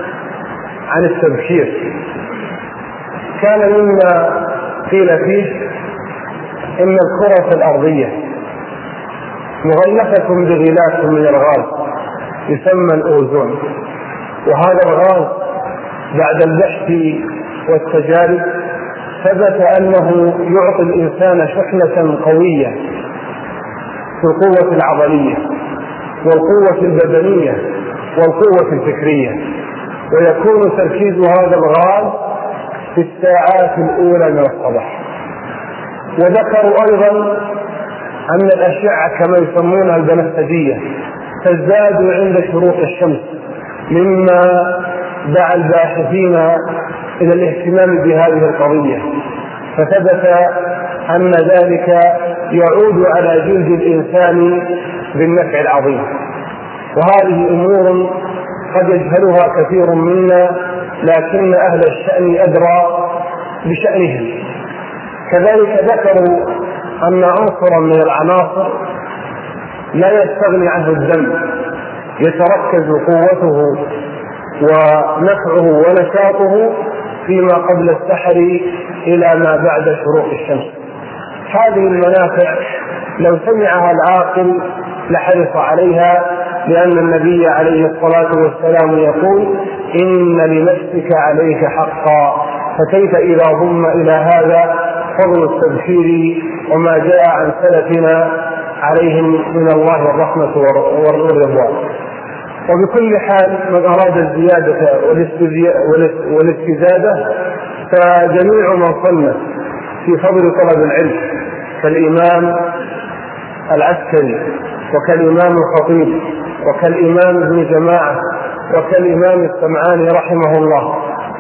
A: عن التبشير. كان مما قيل فيه إن الكرة الأرضية مغلفة بغلاف من الغاز يسمى الأوزون، وهذا الغاز بعد البحث والتجارب ثبت أنه يعطي الإنسان شحنة قوية في القوة العضلية والقوة البدنية والقوة الفكرية، ويكون تركيز هذا الغاز في الساعات الأولى من الصباح. وذكروا أيضا أن الأشعة كما يسمونها البنفسجية تزداد عند شروق الشمس، مما دعا الباحثين إلى الاهتمام بهذه القضية، فثبت أن ذلك يعود على جلد الإنسان بالنفع العظيم. وهذه أمور قد يجهلها كثير منا، لكن أهل الشأن أدرى بشأنهم. كذلك ذكروا أن عنصرا من العناصر لا يستغني عنه الدم، يتركز قوته ونفعه ونشاطه فيما قبل السحر إلى ما بعد شروق الشمس. هذه المنافع لو سمعها العاقل لحرص عليها، لأن النبي عليه الصلاة والسلام يقول: إن لنفسك عليك حقا. فكيف إذا ضم إلى هذا فضل التبشير وما جاء عن سلفنا عليهم من الله الرحمة والرضوان. وبكل حال من أراد الزيادة والاستزادة فجميع من صنف في فضل طلب العلم كالإمام العسكري وكالإمام الخطيب وكالإمام ابن جماعة وكالإمام السمعاني رحمه الله،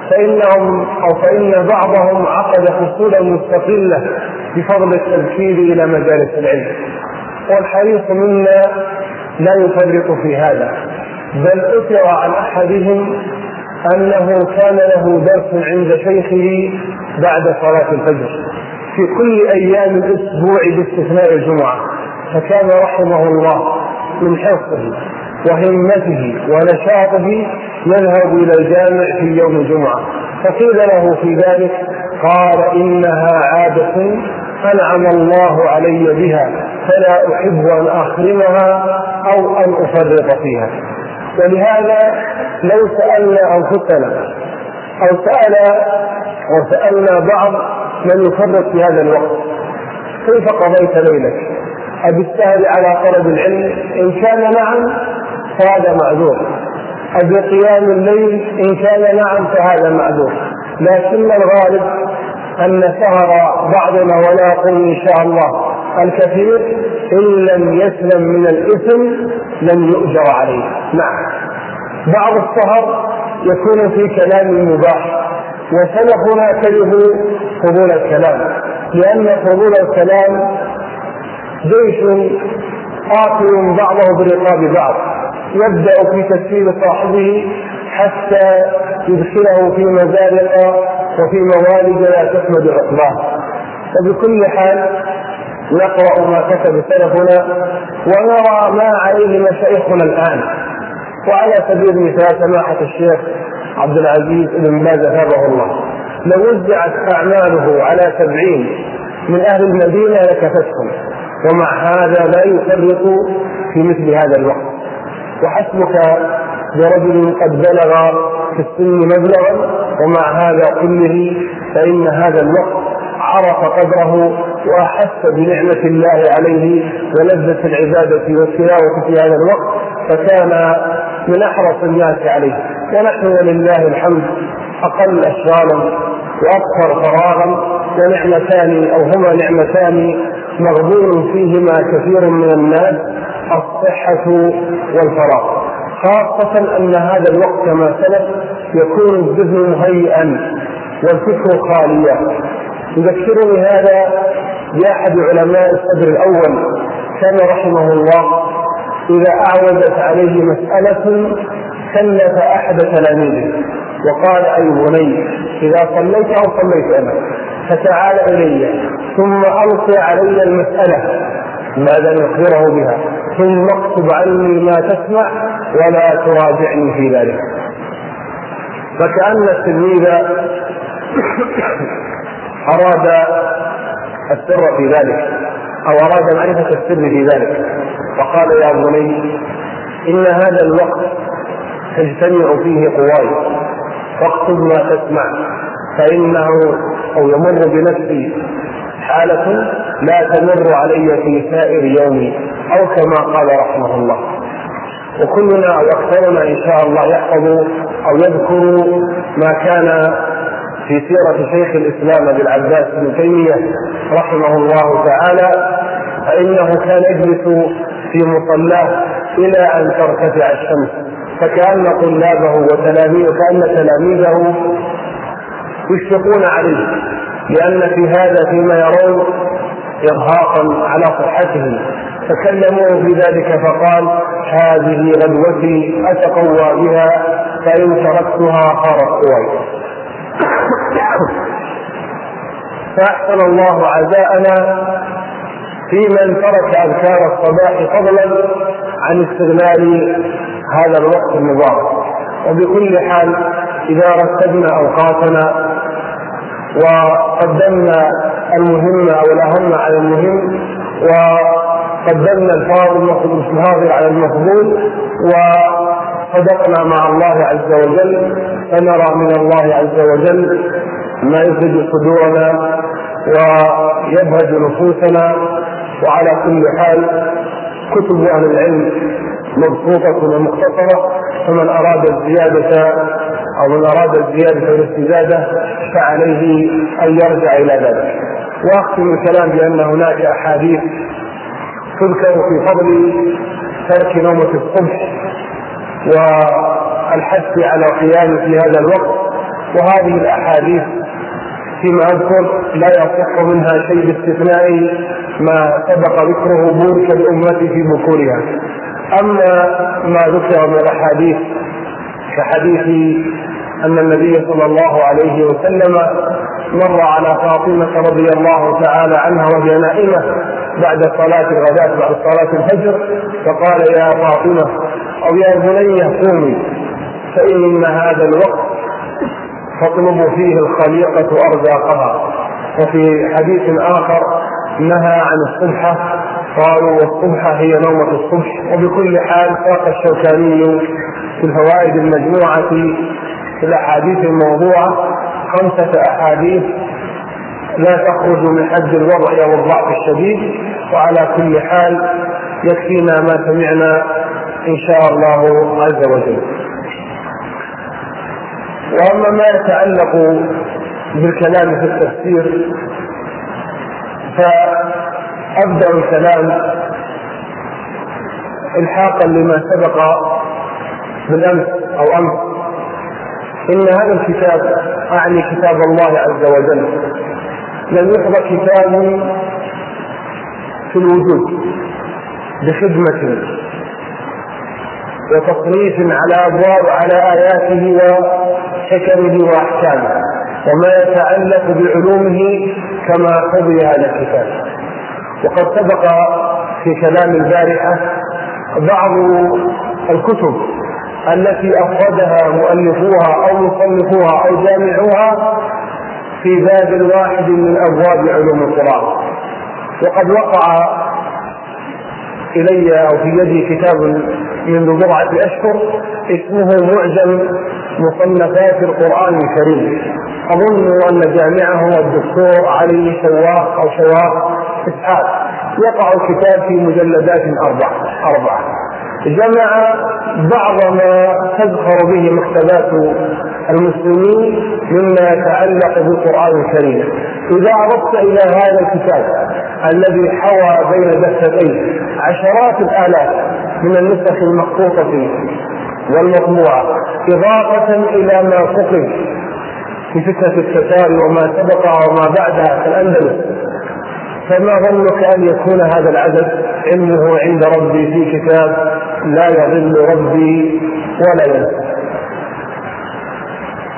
A: فإن بعضهم عقد فصولا مستقلة بفضل التبشير إلى مجالس العلم. والحريص منا لا يفرط في هذا، بل أثر عن أحدهم أنه كان له درس عند شيخه بعد صلاة الفجر في كل أيام الأسبوع باستثناء الجمعة، فكان رحمه الله من حرصه وهمته ونشاطه يذهب إلى الجامع في يوم الجمعة. فقيل له في ذلك قال: إنها عادة أنعم الله علي بها، فلا أحب أن أخرمها أو أن أفرط فيها. ولهذا لو سألنا أنفسنا أو سألنا بعض من يفرط في هذا الوقت: كيف قضيت ليلك؟ أبالسهر على طلب العلم؟ إن كان نعم فهذا معذور. أبقيام الليل؟ إن كان نعم فهذا معذور. لكن الغالب أن سهر بعضنا ولا يقول إن شاء الله الكثير إن لم يسلم من الإثم لم يؤجر عليه. نعم، بعض السهر يكون في كلام مباح، وسلفنا كرهوا فضول الكلام، لأن فضول الكلام جيش آخر بعضه برقاب بعض، يبدأ في تسليم صاحبه حتى يدخله في مزارق وفي موالد لا تحمد عقباه. وبكل حال نقرأ ما كتب سلفنا ونرى ما عليه مشايخنا الآن. وعلى سبيل المثال سماحة الشيخ عبد العزيز بن باز ثابه الله، لو وزعت أعماله على 70 من أهل المدينة لكفتهم، ومع هذا لا يفرط في مثل هذا الوقت. وحسبك برجل قد بلغ في السن مبلغا، ومع هذا كله فإن هذا الوقت عرف قدره وأحس بنعمة الله عليه ولذة العبادة والتلاوة في هذا الوقت، فكان من أحرص الناس عليه. ونحن ولله الحمد أقل أشغالا وأكثر فراغا، ونعمتان أو هما نعمتان مغبون فيهما كثير من الناس: الصحة والفراغ، خاصة أن هذا الوقت كما سلف يكون الذهن مهيئا والفكر خاليا. يذكرني هذا بأحد علماء الصدر الأول، كان رحمه الله إذا أعوزت عليه مسألة كلف أحد تلاميذه وقال: أي بني إذا صليت أو صليت أنا فتعال إلي ثم ألقي علي المسألة ماذا نخبره بها، ثم اكتب عني ما تسمع ولا تراجعني في ذلك. فكأن التلميذ أراد السر في ذلك، أو أراد معرفة السر في ذلك، فقال: يا بني إن هذا الوقت تجتمع فيه قواي، فاكتب ما تسمع، فإنه أو يمر بنفسي حالة لا تمر علي في سائر يومي، أو كما قال رحمه الله. وكلنا أو أكثرنا إن شاء الله يحفظ أو يذكر ما كان في سيرة شيخ الإسلام أبي العباس بن تيمية رحمه الله تعالى، فإنه كان يجلس في مصلاه إلى أن ترتفع الشمس، فكأن طلابه وكأن تلاميذه يشفقون عليه، لأن في هذا فيما يرون إرهاقا على صحتهم، فكلموه بذلك فقال: هذه غدوتي أتقوى بها، فإن تركتها خارت قواي. فأحسن الله عزاءنا في من ترك أذكار الصباح فضلا عن استغلال هذا الوقت المبارك. وبكل حال إذا رتبنا أوقاتنا وقدمنا المهم أو الأهم على المهم، وقدمنا الفاضل على المفضول، وصدقنا مع الله عز وجل، فنرى من الله عز وجل ما يفرج صدورنا ويبهج نفوسنا. وعلى كل حال كتب أهل العلم مبسوطة ومختصرة، فمن أراد الزيادة أو من أراد الزيادة والاستزادة فعليه أن يرجع إلى ذلك. وأختم الكلام بأن هناك أحاديث تذكر في فضل ترك نومة الصبح والحث على القيام في هذا الوقت، وهذه الأحاديث فيما أذكر لا يصح منها شيء باستثناء ما سبق ذكره بورك الأمة في بكورها. أما ما ذكر من الأحاديث كحديث أن النبي صلى الله عليه وسلم مر على فاطمة رضي الله تعالى عنها وهي نائمة بعد صلاة الغداة بعد صلاة الفجر، فقال: يا فاطمة أو يا بني قومي، فإن هذا الوقت تطلب فيه الخليقة أرزاقها. وفي حديث آخر نهى عن الصبحة، قالوا: والصبحة هي نومة الصبح. وبكل حال ساق الشوكاني في الفوائد المجموعة في الأحاديث الموضوعة 5 أحاديث لا تخرج من حد الوضع أو الضعف الشديد. وعلى كل حال يكفينا ما سمعنا إن شاء الله عز وجل. وأما ما يتعلق بالكلام في التفسير فأبدأ الكلام إلحاقا لما سبق بالأمس أو أمس. إن هذا الكتاب أعني كتاب الله عز وجل لم يحظى كتاب في الوجود بخدمة وتصريف على أبواب على آياته وحكمه وأحكامه وما يتعلق بعلومه كما قضي هذا الكتاب. وقد سبق في كلام البارحة بعض الكتب التي أفردها مؤلفوها أو مصنفوها أو جامعوها في باب واحد من أبواب علوم القرآن. وقد وقع إلي أو في يدي كتاب منذ بضعة أشهر اسمه معجم مصنفات القرآن الكريم، أظن أن جامعه الدكتور علي شواق إسحاق. يقع الكتاب في مجلدات 4 جمع بعض ما تزخر به مكتبات المسلمين مما يتعلق بالقرآن الكريم. إذا عرضت إلى هذا الكتاب الذي حوى بين دفتين عشرات الآلاف من النسخ المخطوطة والمطبوعة، إضافة إلى ما فقد في فتنة التتار وما سبق وما بعدها في الأندلس، فما ظنك أن يكون هذا العدد علمه عند ربي في كتاب لا يضل ربي ولا ينسى.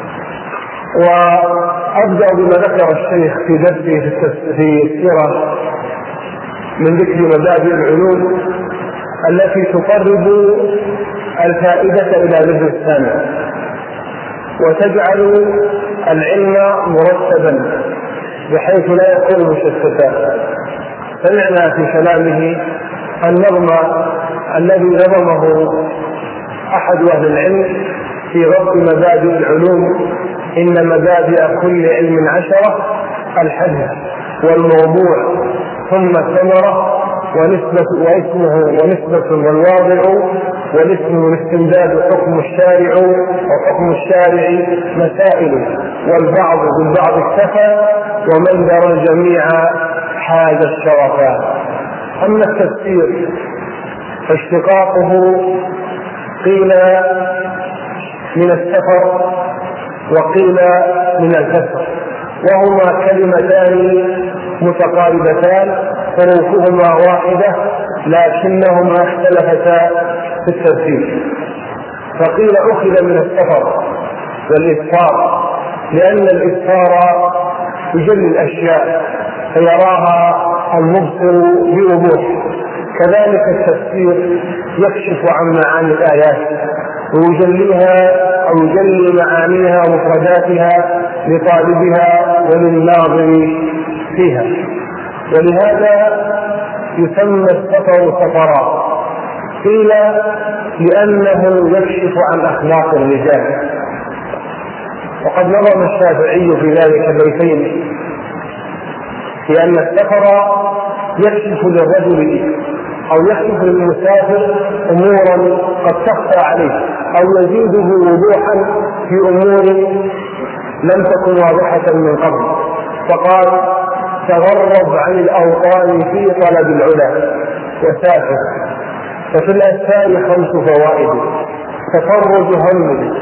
A: وأبدأ بما ذكر الشيخ في درسه في السيرة من ذكر مبادئ العلوم التي تقرب الفائدة إلى ذهن السامع وتجعل العلم مرتبا بحيث لا يكون مشتتا. سمعنا في كلامه النظم الذي نظمه أحد أهل العلم في ربط مبادئ العلوم: إن مبادئ كل علم 10، الحد والموضوع ثم الثمرة واسمه ونسبة والواضع والاسم والاستمداد حكم الشارع وحكم الشارع مسائل والبعض بالبعض اكتفى ومن درى الجميع حاز الشرفا. أما التفسير فاشتقاقه قيل من السفر وقيل من الكسر، وهما كلمتان متقاربتان حروفهما واحدة لكنهما اختلفتا في التفسير. فقيل أخذ من السفر والإسفار لأن الإسفار يجلي الأشياء فيراها المبصر بوضوح، كذلك التفسير يكشف عن معاني الآيات ويجليها أو يجلي معانيها ومفرداتها لطالبها وللناظر فيها. ولهذا يسمى السفر سفرا. قيل لأنه يكشف عن أخلاق الرجال، وقد نظم الشافعي في ذلك بيتين: في أن السفر يكشف للرجل أو يكشف للمسافر أمورا قد تخفى عليه أو يزيده وضوحا في أمور لم تكن واضحة من قبل. فقال: تغرب عن الأوطان في طلب العلا وسافر، ففي الأسفار 5 فوائد: تفرج هم،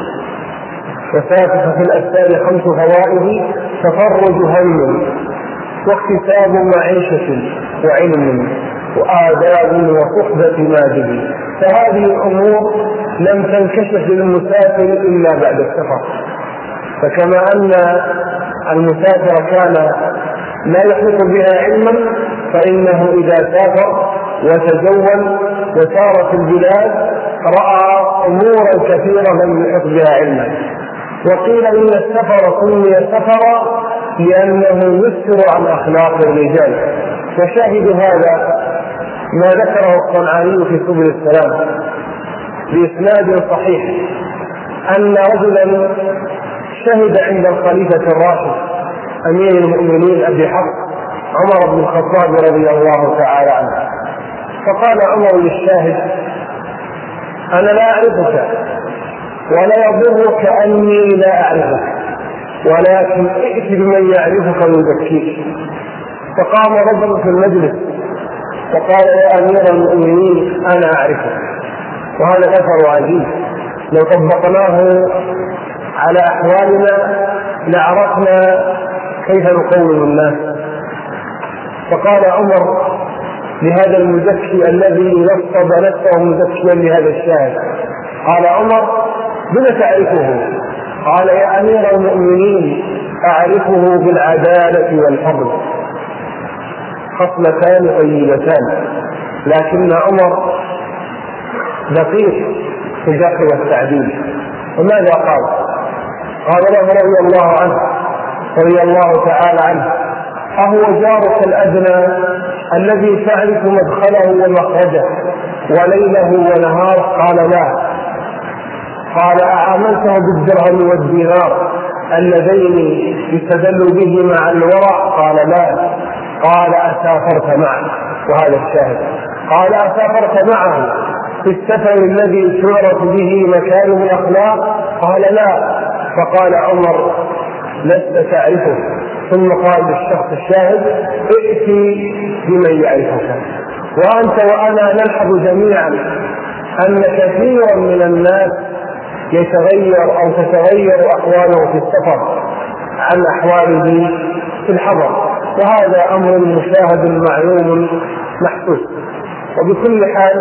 A: وسافر في الأسفار 5 فوائد: تفرج هم واكتساب معيشة وعلم وآداب وصحبة ماجد. فهذه الأمور لم تنكشف للمسافر إلا بعد السفر. فكما أن المسافر كان لا يحيط بها علما، فإنه إذا سافر وتجول وسار في البلاد رأى أمورا كثيرة لم يحيط بها علما. وقيل إن السفر سمي سفرا لأنه يسر عن أخلاق الرجال. وشاهد هذا ما ذكره الصنعاني في سبل السلام بإسناد صحيح أن رجلا شهد عند الخليفة الراشد أمير المؤمنين أبي حفص عمر بن الخطاب رضي الله تعالى عنه، فقال عمر للشاهد: أنا لا أعرفك ولا يضرك أني لا أعرفك، ولكن ائت بمن يعرفك ويزكيك. فقام رجل في المجلس فقال: يا أمير المؤمنين أنا أعرفك. وهذا أثر عجيب لو طبقناه على أحوالنا لعرفنا كيف نقوم الناس. فقال عمر لهذا المزكي الذي نصب نفسه مزكيا لهذا الشاهد، قال عمر: بما تعرفه؟ قال: يا أمير المؤمنين أعرفه بالعدالة والفضل، خصلتان طيبتان. لكن عمر دقيق في الجرح والتعديل. وماذا قال؟ قال له رضي الله تعالى عنه: أهو جارك الأدنى الذي تعرف مدخله ومخرجه وليله ونهار؟ قال: لا. قال: أعاملته بالدرهم والدينار اللذين يستدل به مع الورع؟ قال: لا. قال: أسافرت معه؟ وهذا الشاهد. قال: أسافرت معه في السفر الذي تعرف به مكارم الأخلاق؟ قال: لا. فقال عمر: لست تعرفه. ثم قال للشخص الشاهد: ائتي بمن يعرفك. وأنت وأنا نلحظ جميعا أن كثيرا من الناس يتغير أو تتغير أحواله في السفر عن أحواله في الحضر، وهذا أمر مشاهد معلوم محسوس. وبكل حال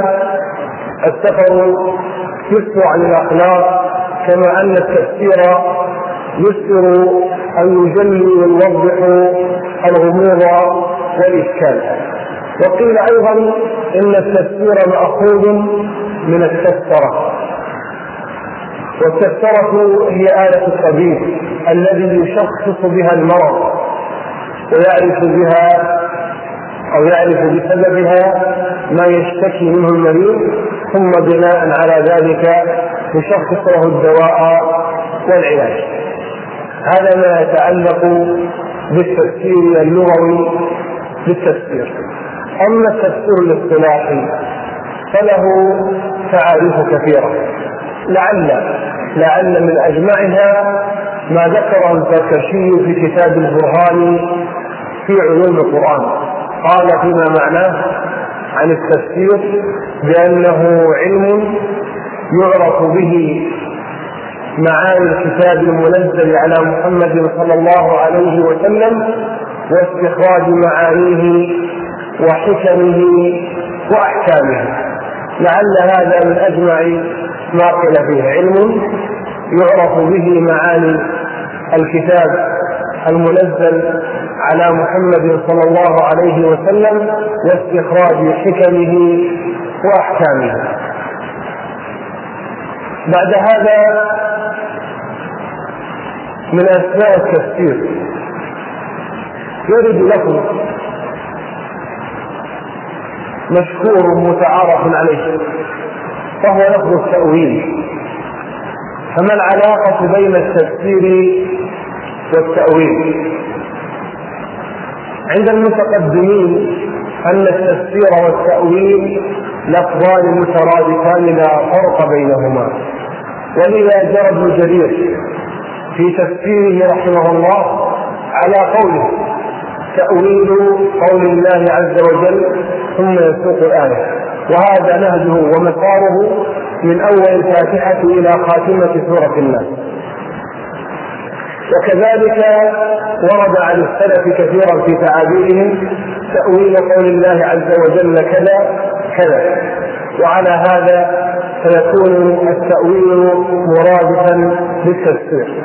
A: السفر يسر عن الأخلاق، كما أن التفسير يسر أو يجلي ويوضح الغموض والإشكال. وقيل أيضا إن التفسير مأخوذ من التفسرة، والتفسرة هي آلة الطبيب الذي يشخص بها المرض ويعرف بها أو يعرف بسببها ما يشتكي منه المريض، ثم بناء على ذلك يشخص له الدواء والعلاج. هذا ما يتعلق بالتفسير اللغوي بالتفسير. أما التفسير الاصطلاحي فله تعاريف كثيرة، لعل من أجمعها ما ذكره الزركشي في كتاب البرهان في علوم القرآن. قال فيما معناه عن التفسير بأنه علم يعرف به معاني الكتاب المنزل على محمد صلى الله عليه وسلم واستخراج معانيه وحكمه وأحكامه. لعل هذا من أجمع ما قيل فيه، علم يعرف به معاني الكتاب المنزل على محمد صلى الله عليه وسلم واستخراج حكمه وأحكامه. بعد هذا من أسماء التفسير يرد لكم مشهور متعارف عليه وهو لفظ التأويل. فما العلاقة بين التفسير والتأويل؟ عند المتقدمين أن التفسير والتأويل لفظان مترادفان لا فرق بينهما، ولذا جرى ابن جرير في تفسيره رحمه الله على قوله تأويل قول الله عز وجل ثم يسوق الآية، وهذا نهجه ومساره من أول الفاتحة إلى خاتمة سورة الناس. وكذلك ورد عن السلف كثيرا في تعابيرهم تأويل قول الله عز وجل كذا كذا، وعلى هذا فيكون التأويل مرادفا للتفسير.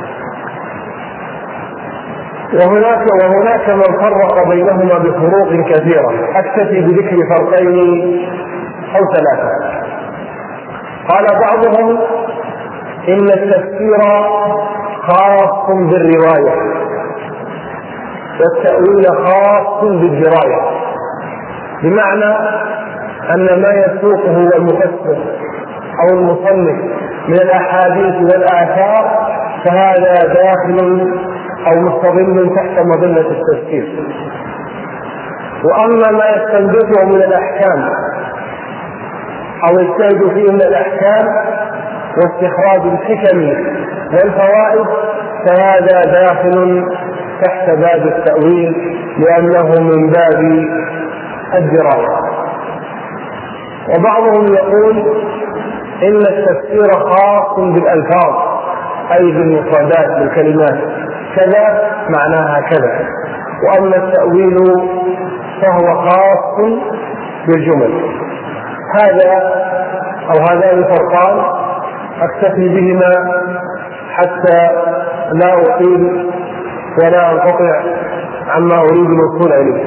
A: وهناك من فرق بينهما بفروق كثيرة، أكتفي بذكر فرقين أو ثلاثة. قال بعضهم إن التفسير خاص بالرواية والتأويل خاص بالدراية، بمعنى أن ما يسوقه المفسر أو المصنف من الأحاديث والآثار فهذا داخل أو مستظل تحت مظلة التفسير. وأما ما يستنبطه من الأحكام أو يجتهد فيه من الأحكام واستخراج الحكم والفوائد فهذا داخل تحت باب التأويل لأنه من باب الدراية. وبعضهم يقول إن التفسير خاص بالألفاظ أي بالمفردات بالكلمات، كذا معناها كذا، وأما التأويل فهو خاص بالجمل. هذان الفرقان أكتفي بهما حتى لا أطيل ولا أنقطع عما أريد الوصول إليه.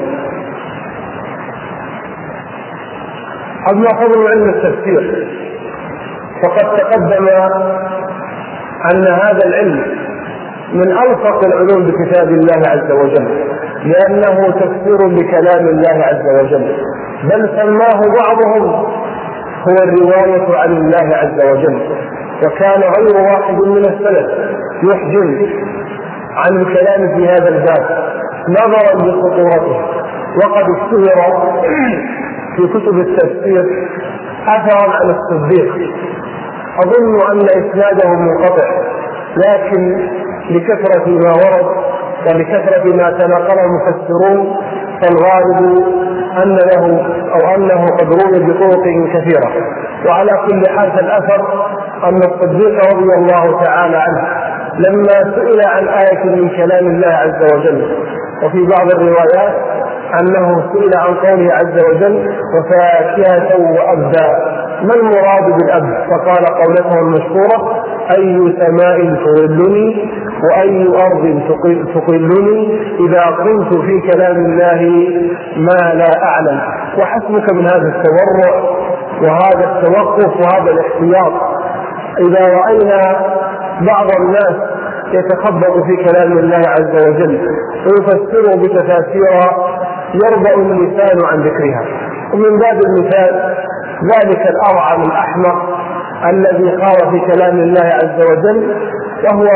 A: أما فضل علم التفسير فقد تقدم أن هذا العلم من أوثق العلوم بكتاب الله عز وجل، لأنه تفسير بكلام الله عز وجل، بل سماه بعضهم هو الرواية عن الله عز وجل. وكان غير واحد من السلف يحجم عن الكلام في هذا الباب نظرا لخطورته، وقد اشتهر في كتب التفسير أثرا عن الصديق، أظن أن إسناده منقطع، لكن لكثرة ما ورد ولكثرة ما تناقله المفسرون فالغالب أنه قد روي بطرق كثيرة. وعلى كل حال الأثر أن الصديق رضي الله تعالى عنه لما سئل عن آية من كلام الله عز وجل، وفي بعض الروايات أنه سئل عن قوله عز وجل وفاكهة وأبدا ما المراد بالأب؟ فقال قولته المشهورة أي سماء تظلني وأي أرض تقلني إذا قلت في كلام الله ما لا أعلم. وحسبك من هذا التورع وهذا التوقف وهذا الاحتياط. إذا رأينا بعض الناس يتخبط في كلام الله عز وجل ويفسره بتفاسير يربأ اللسان عن ذكرها، ومن باب المثال ذلك الأرعى الأحمق الذي قال في كلام الله عز وجل وهو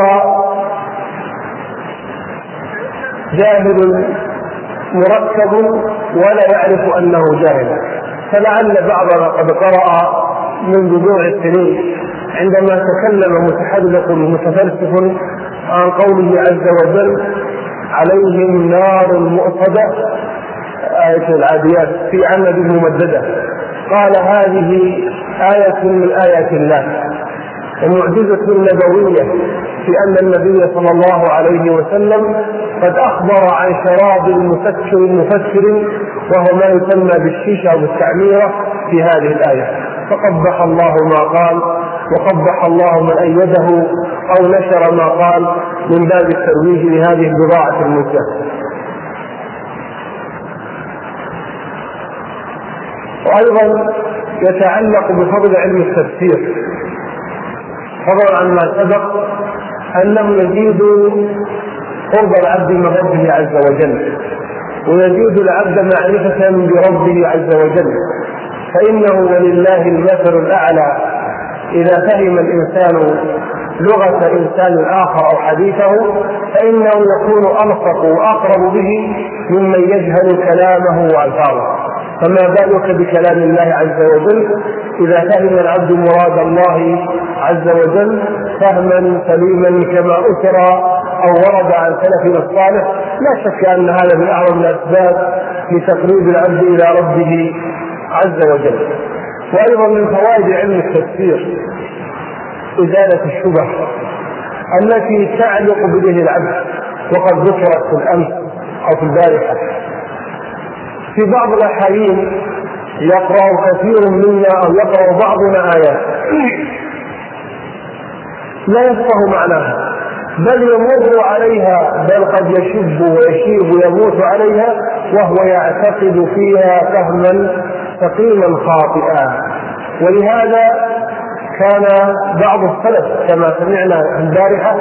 A: جاهل مركب ولا يعرف أنه جاهل. فلعل بعضنا قد قرأ منذ بضع السنين عندما تكلم متحدث متفلسف عن قوله عز وجل عليهم نار مؤصدة، آية العاديات، في عمد ممددة، قال هذه آية من آيات الله ومعجزة نبوية في أن النبي صلى الله عليه وسلم قد أخبر عن شراب مفكر وهو ما يسمى بالشيشة والتعميرة في هذه الآية. فقبح الله ما قال وقبح الله من أيده أو نشر ما قال من باب الترويج لهذه البضاعة المزجاة. وأيضا يتعلق بفضل علم التفسير فضلا عن ما سبق أنه يزيد قرب العبد من ربه عز وجل ويزيد العبد معرفة بربه عز وجل، فإنه ولله المثل الأعلى إذا فهم الإنسان لغة إنسان آخر أو حديثه فإنه يكون ألصق وأقرب به ممن يجهل كلامه وألفاظه. فما بالك بكلام الله عز وجل إذا فهم العبد مراد الله عز وجل فهما سليما كما أثر أو ورد عن سلفنا الصالح، لا شك أن هذا من أعظم الأسباب لتقريب العبد إلى ربه عز وجل. وأيضا من فوائد علم التفسير إزالة الشبه التي تعلق بذهن العبد، وقد ذكرت في الأمس أو في البارحة. في بعض الأحايين يقرأ كثير منا أو يقرأ بعضنا آيات لا يفقه معناها بل يمر عليها، بل قد يشب ويشيب ويموت عليها وهو يعتقد فيها فهما سقيما خاطئا. ولهذا كان بعض السلف كما سمعنا البارحة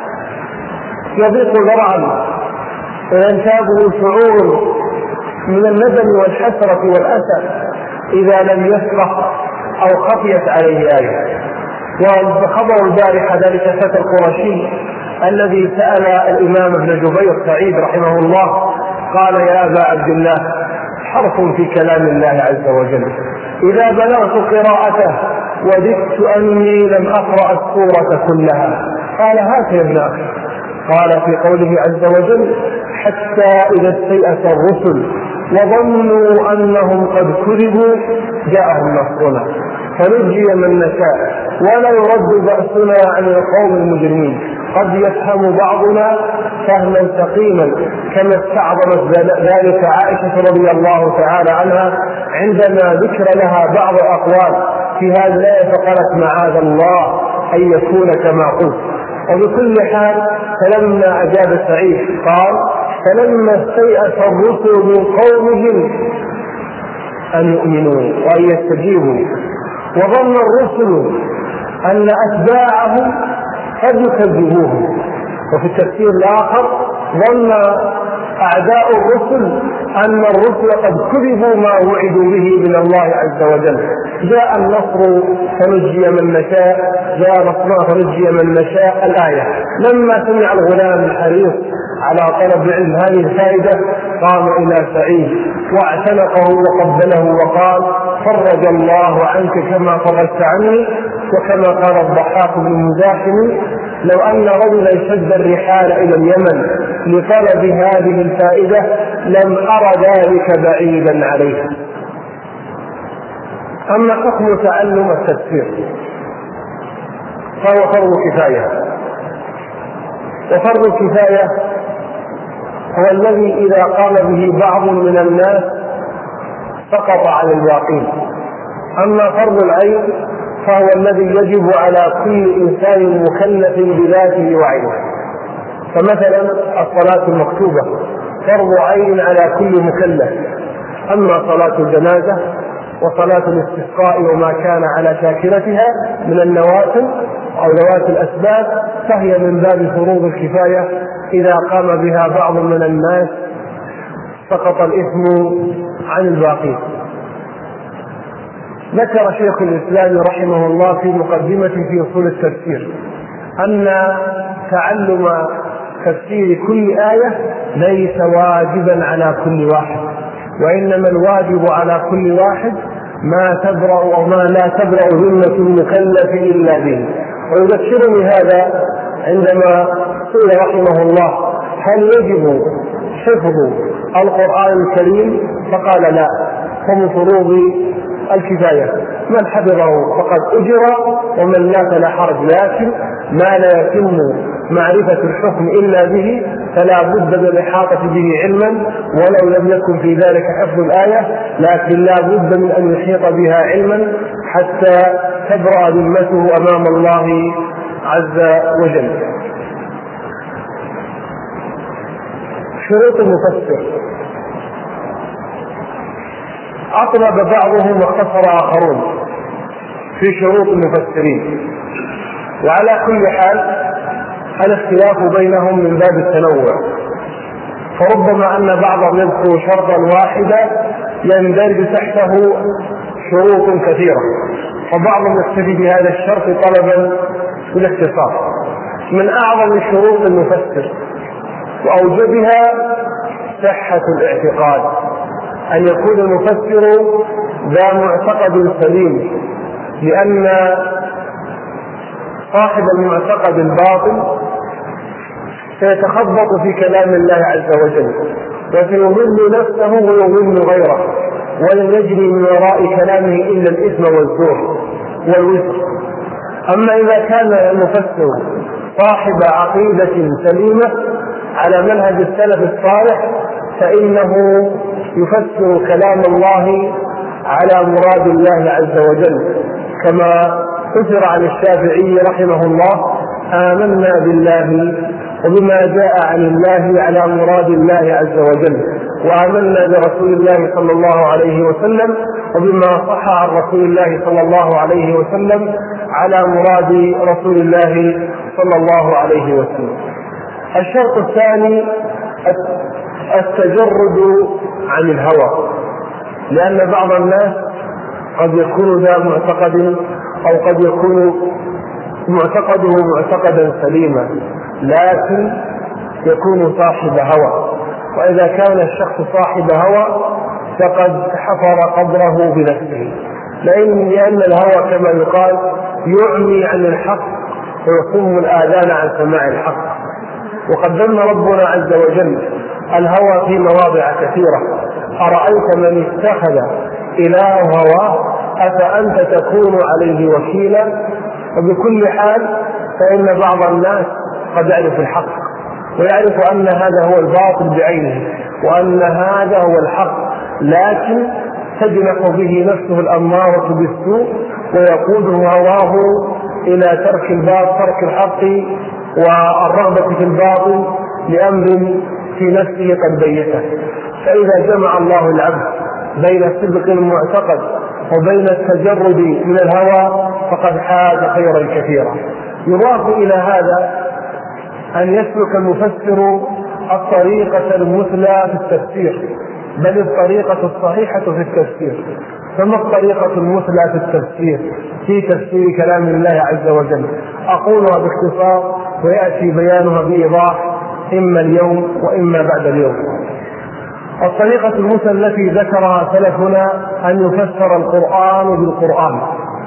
A: يضيق ذرعا وينتابه شعور من الندم والحسرة والأسى إذا لم يفقه أو خفيت عليه آية. وخبر البارحة ذلك الفتى القرشي الذي سأل الإمام ابن جبير سعيد رحمه الله قال يا أبا عبد الله حرف في كلام الله عز وجل إذا بلغت قراءته وددت أني لم أقرأ السورة كلها. قال هات يا ابن أخي. قال في قوله عز وجل حتى إذا استيأس الرسل وظنوا أنهم قد كذبوا جاءهم نصرنا فنجي من نشاء ولا يرد بأسنا عن القوم المجرمين. قد يفهم بعضنا فهما سقيما كما استعظمت ذلك عائشة رضي الله تعالى عنها عندما ذكر لها بعض الأقوال في هذه الآية فقالت معاذ الله أن يكون كما قلت. وبكل حال فلما أجاب سعيد قال فلما استيأس الرسل من قومهم أن يؤمنوا وأن يستجيبوا وظن الرسل أن أتباعهم قد يكذبوهم. وفي التفسير الآخر ظن أعداء الرسل أن الرسل قد كذبوا ما وعدوا به من الله عز وجل. جاء النصر فنجي من نشاء، جاء نصرنا فنجي من نشاء الآية. لما سمع الغلام الحريص على طلب العلم هذه الفائدة قام إلى سعيد واعتنقه وقبله وقال فرج الله عنك كما فرجت عني. وكما قال الضحاك بن مزاحم لو أن رجلا شد الرحال إلى اليمن لطلب هذه الفائدة لم أرى ذلك بعيدا عليه. أما حكم تعلم التفسير فهو فرض كفاية، وفرض الكفاية هو الذي إذا قام به بعض من الناس سقط على الباقين. أما فرض العين فهو الذي يجب على كل إنسان مكلف بذاته وعينه. فمثلا الصلاة المكتوبة فرض عين على كل مكلف، أما صلاة الجنازة وصلاة الاستسقاء وما كان على شاكلتها من النوافل أو ذوات الأسباب فهي من باب فروض الكفاية، إذا قام بها بعض من الناس سقط الإثم عن الباقين. ذكر شيخ الإسلام رحمه الله في مقدمة في أصول التفسير أن تعلم تفسير كل آية ليس واجبا على كل واحد، وإنما الواجب على كل واحد ما تبرأ أو ما لا تبرأ ذمة المكلف إلا به. ويذكرني هذا عندما سئل رحمه الله هل يجب حفظ القرآن الكريم؟ فقال لا، هم فروض الكفاية، من حفظه فقد أجر ومن لا فلا حرج، لكن ما لا يتم معرفة الحكم إلا به فلا بد من الإحاطة به علما، ولو لم يكن في ذلك حفظ الآية لكن لا بد من أن يحيط بها علما حتى تبرأ ذمته أمام الله عز وجل. شروط المفسر أطلب بعضهم واختصر آخرون في شروط المفسرين، وعلى كل حال الاختلاف بينهم من باب التنوع، فربما أن بعضهم يذكر شرطا واحدا يندرج تحته شروط كثيرة، وبعضهم يكتفي بهذا الشرط طلبا بالاختصار. من أعظم شروط المفسر وأوجبها صحة الاعتقاد، أن يكون المفسر ذا معتقد سليم، لأن صاحب المعتقد الباطل سيتخبط في كلام الله عز وجل وسيضل نفسه ويضل غيره، ولن يجري من وراء كلامه إلا الإثم والزور والوزر. أما إذا كان المفسر صاحب عقيدة سليمة على منهج السلف الصالح فإنه يفسر كلام الله على مراد الله عز وجل، كما أثر عن الشافعي رحمه الله: آمنا بالله وبما جاء عن الله على مراد الله عز وجل، وآمنا برسول الله صلى الله عليه وسلم وبما صح عن رسول الله صلى الله عليه وسلم على مراد رسول الله صلى الله عليه وسلم. الشرط الثاني التجرد عن الهوى، لأن بعض الناس قد يكون ذا معتقد أو قد يكون معتقده معتقدا سليما لكن يكون صاحب هوى، وإذا كان الشخص صاحب هوى فقد حفر قبره بنفسه، لأن الهوى كما يقال يعمي عن الحق ويصم الآذان عن سماع الحق. وقد ذم ربنا عز وجل الهوى في مواضع كثيرة: أرأيت من اتخذ إله هواه أفأنت تكون عليه وكيلا. وبكل حال فإن بعض الناس قد يعرف الحق ويعرف أن هذا هو الباطل بعينه وأن هذا هو الحق، لكن تجنح به نفسه الأمارة بالسوء ويقوده هواه إلى ترك الحق والرغبة في الباطل لأمر في نفسه قد بيته. فإذا جمع الله العبد بين صدق المعتقد وبين التجرد من الهوى فقد حاز خيرا كثيرا. يضاف إلى هذا أن يسلك المفسر الطريقة المثلى في التفسير، بل الطريقة الصحيحة في التفسير. فما الطريقة المثلى في التفسير في تفسير كلام الله عز وجل؟ أقولها باختصار ويأتي بيانها بإيضاح إما اليوم وإما بعد اليوم. الطريقة المثلى التي ذكرها سلفنا أن يفسر القرآن بالقرآن،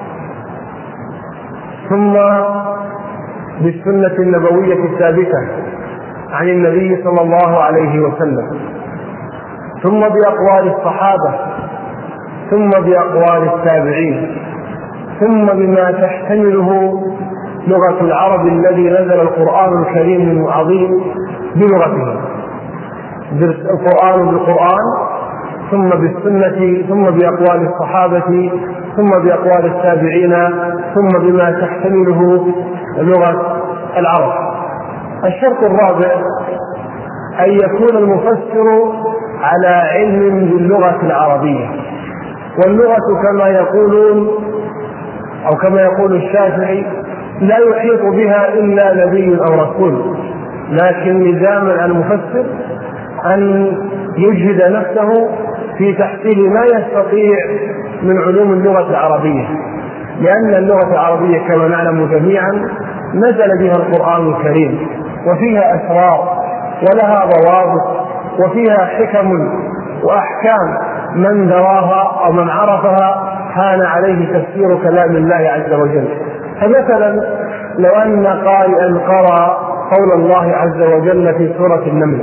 A: ثم بالسنة النبوية الثابتة عن النبي صلى الله عليه وسلم، ثم بأقوال الصحابة، ثم بأقوال التابعين، ثم بما تحتمله لغة العرب الذي نزل القرآن الكريم العظيم بلغته، القرآن بالقرآن، ثم بالسنة، ثم بأقوال الصحابة، ثم بأقوال التابعين، ثم بما تحتمله لغة العرب. الشرط الرابع أن يكون المفسر على علم باللغة العربية، واللغة كما يقولون أو كما يقول الشافعي لا يحيط بها إلا نبي أو رسول، لكن لزام المفسر أن يجهد نفسه في تحصيل ما يستطيع من علوم اللغة العربية، لأن اللغة العربية كما نعلم جميعا نزل بها القرآن الكريم، وفيها أسرار ولها ضوابط وفيها حكم وأحكام، من دراها أو من عرفها كان عليه تفسير كلام الله عز وجل. فمثلا لو أن قارئا قرأ قول الله عز وجل في سورة النمل: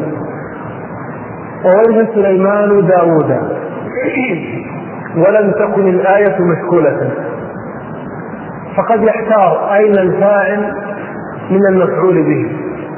A: وورث سليمان داود ولم تكن الآية مشكولة، فقد يحتار أين الفاعل من المفعول به.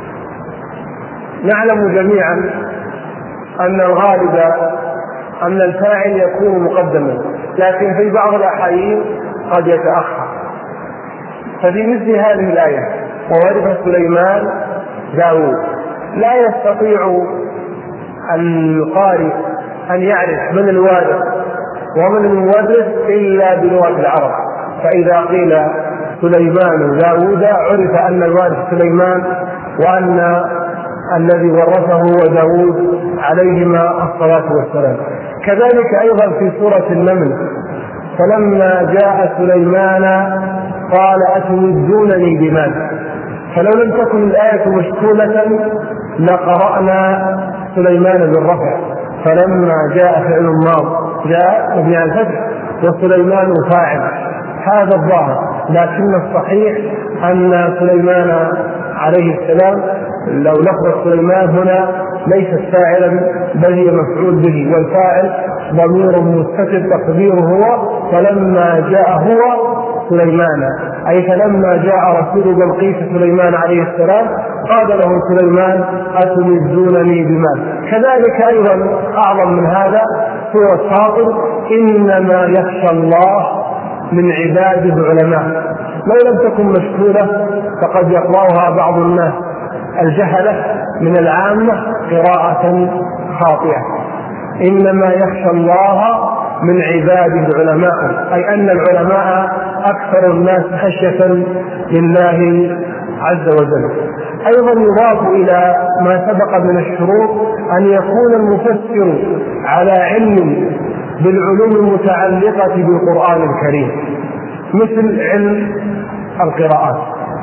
A: نعلم جميعا أن الغالب أن الفاعل يكون مقدما، لكن في بعض الأحايين قد يتأخر. ففي مثل هذه الآية وورث سليمان داود لا يستطيع القارئ أن يعرف من الوارث ومن المورث إلا بلغة العرب، فإذا قيل سليمان داود عرف أن الوارث سليمان وأن الذي ورثه هو داود عليهما الصلاة والسلام. كذلك أيضا في سورة النمل: فلما جاء سليمان قال أتمدونني بمال. فلو لم تكن الآية مشكولة لقرأنا سليمان بالرفع، فلما جاء فعل ماض جاء مبني على الفتح وسليمان فاعل، هذا الظاهر. لكن الصحيح أن سليمان عليه السلام لو لفظ سليمان هنا ليست فاعلا بل هي مفعول به، والفاعل ضمير مستتر تقديره هو فلما جاء هو سليمان، أي فلما جاء رسول بلقيس سليمان عليه السلام قال له سليمان أتمدونني بمال. كذلك أيضا أعظم من هذا سورة فاطر: إنما يخشى الله من عباده العلماء. لو لم تكن مشكولة فقد يقرأها بعض الناس الجهلة من العامة قراءة خاطئة. إنما يخشى الله من عباده العلماء، أي أن العلماء أكثر الناس خشية لله عز وجل. أيضا يضاف إلى ما سبق من الشروط أن يكون المفسر على علم بالعلوم المتعلقة بالقرآن الكريم، مثل علم القراءات.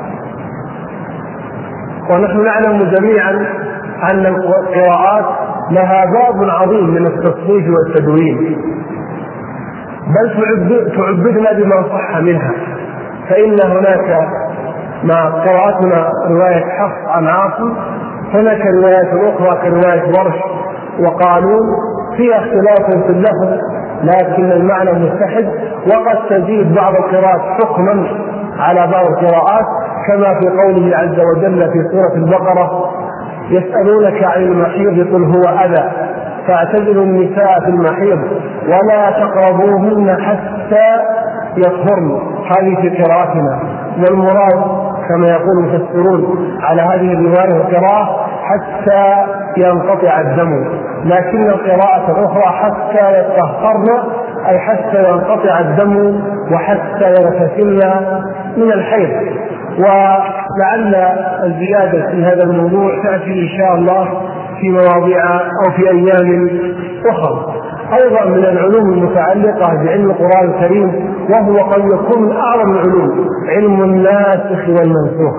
A: ونحن نعلم جميعا أن القراءات لها باب عظيم من التصحيح والتدوين، بل تعبدنا بما صح منها. فإن هناك مع قراءتنا رواية حفص عن عاصم هناك روايات أخرى كرواية ورش وقالون فيها اختلاف في اللفظ لكن المعنى متحد، وقد تزيد بعض القراءات حكما على بعض القراءات، كما في قوله عز وجل في سورة البقرة: يسألونك عن المحيض قل هو أذى فاعتزلوا النساء في المحيض ولا تقربوهن حتى يطهرن. هذه في قراءتنا، والمراد كما يقول المفسرون على هذه الرواية القراءة حتى ينقطع الدم، لكن القراءة الأخرى حتى يطهرن، أي حتى ينقطع الدم وحتى يغتسلن من الحيض. ولعل الزيادة في هذا الموضوع تأتي إن شاء الله في مواضيع أو في أيام أخرى. أيضا من العلوم المتعلقة بعلم القرآن الكريم، وهو قد يكون من أعظم العلوم، علم الناسخ والمنسوخ.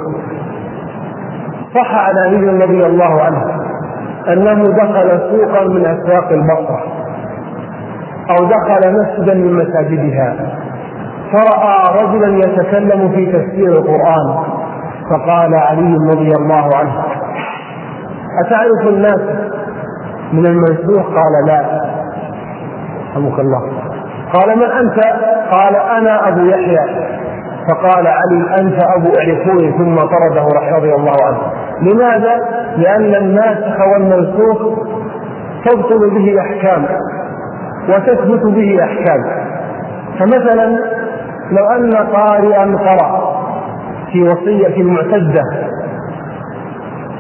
A: صح عن علي رضي الله عنه أنه دخل سوقا من أسواق البصرة أو دخل مسجدا من مساجدها، فرأى رجلا يتكلم في تفسير القرآن، فقال علي رضي الله عنه: أتعرف الناس من المنسوخ؟ قال: لا. رحمك الله. قال: من أنت؟ قال: أنا أبو يحيى. فقال علي: أنت أبو اعرفوني، ثم طرده رضي الله عنه. لماذا؟ لأن الناسخ والمنسوخ تبطل به أحكام وتثبت به أحكام. فمثلا لو أن قارئا قرأ في وصية المعتدة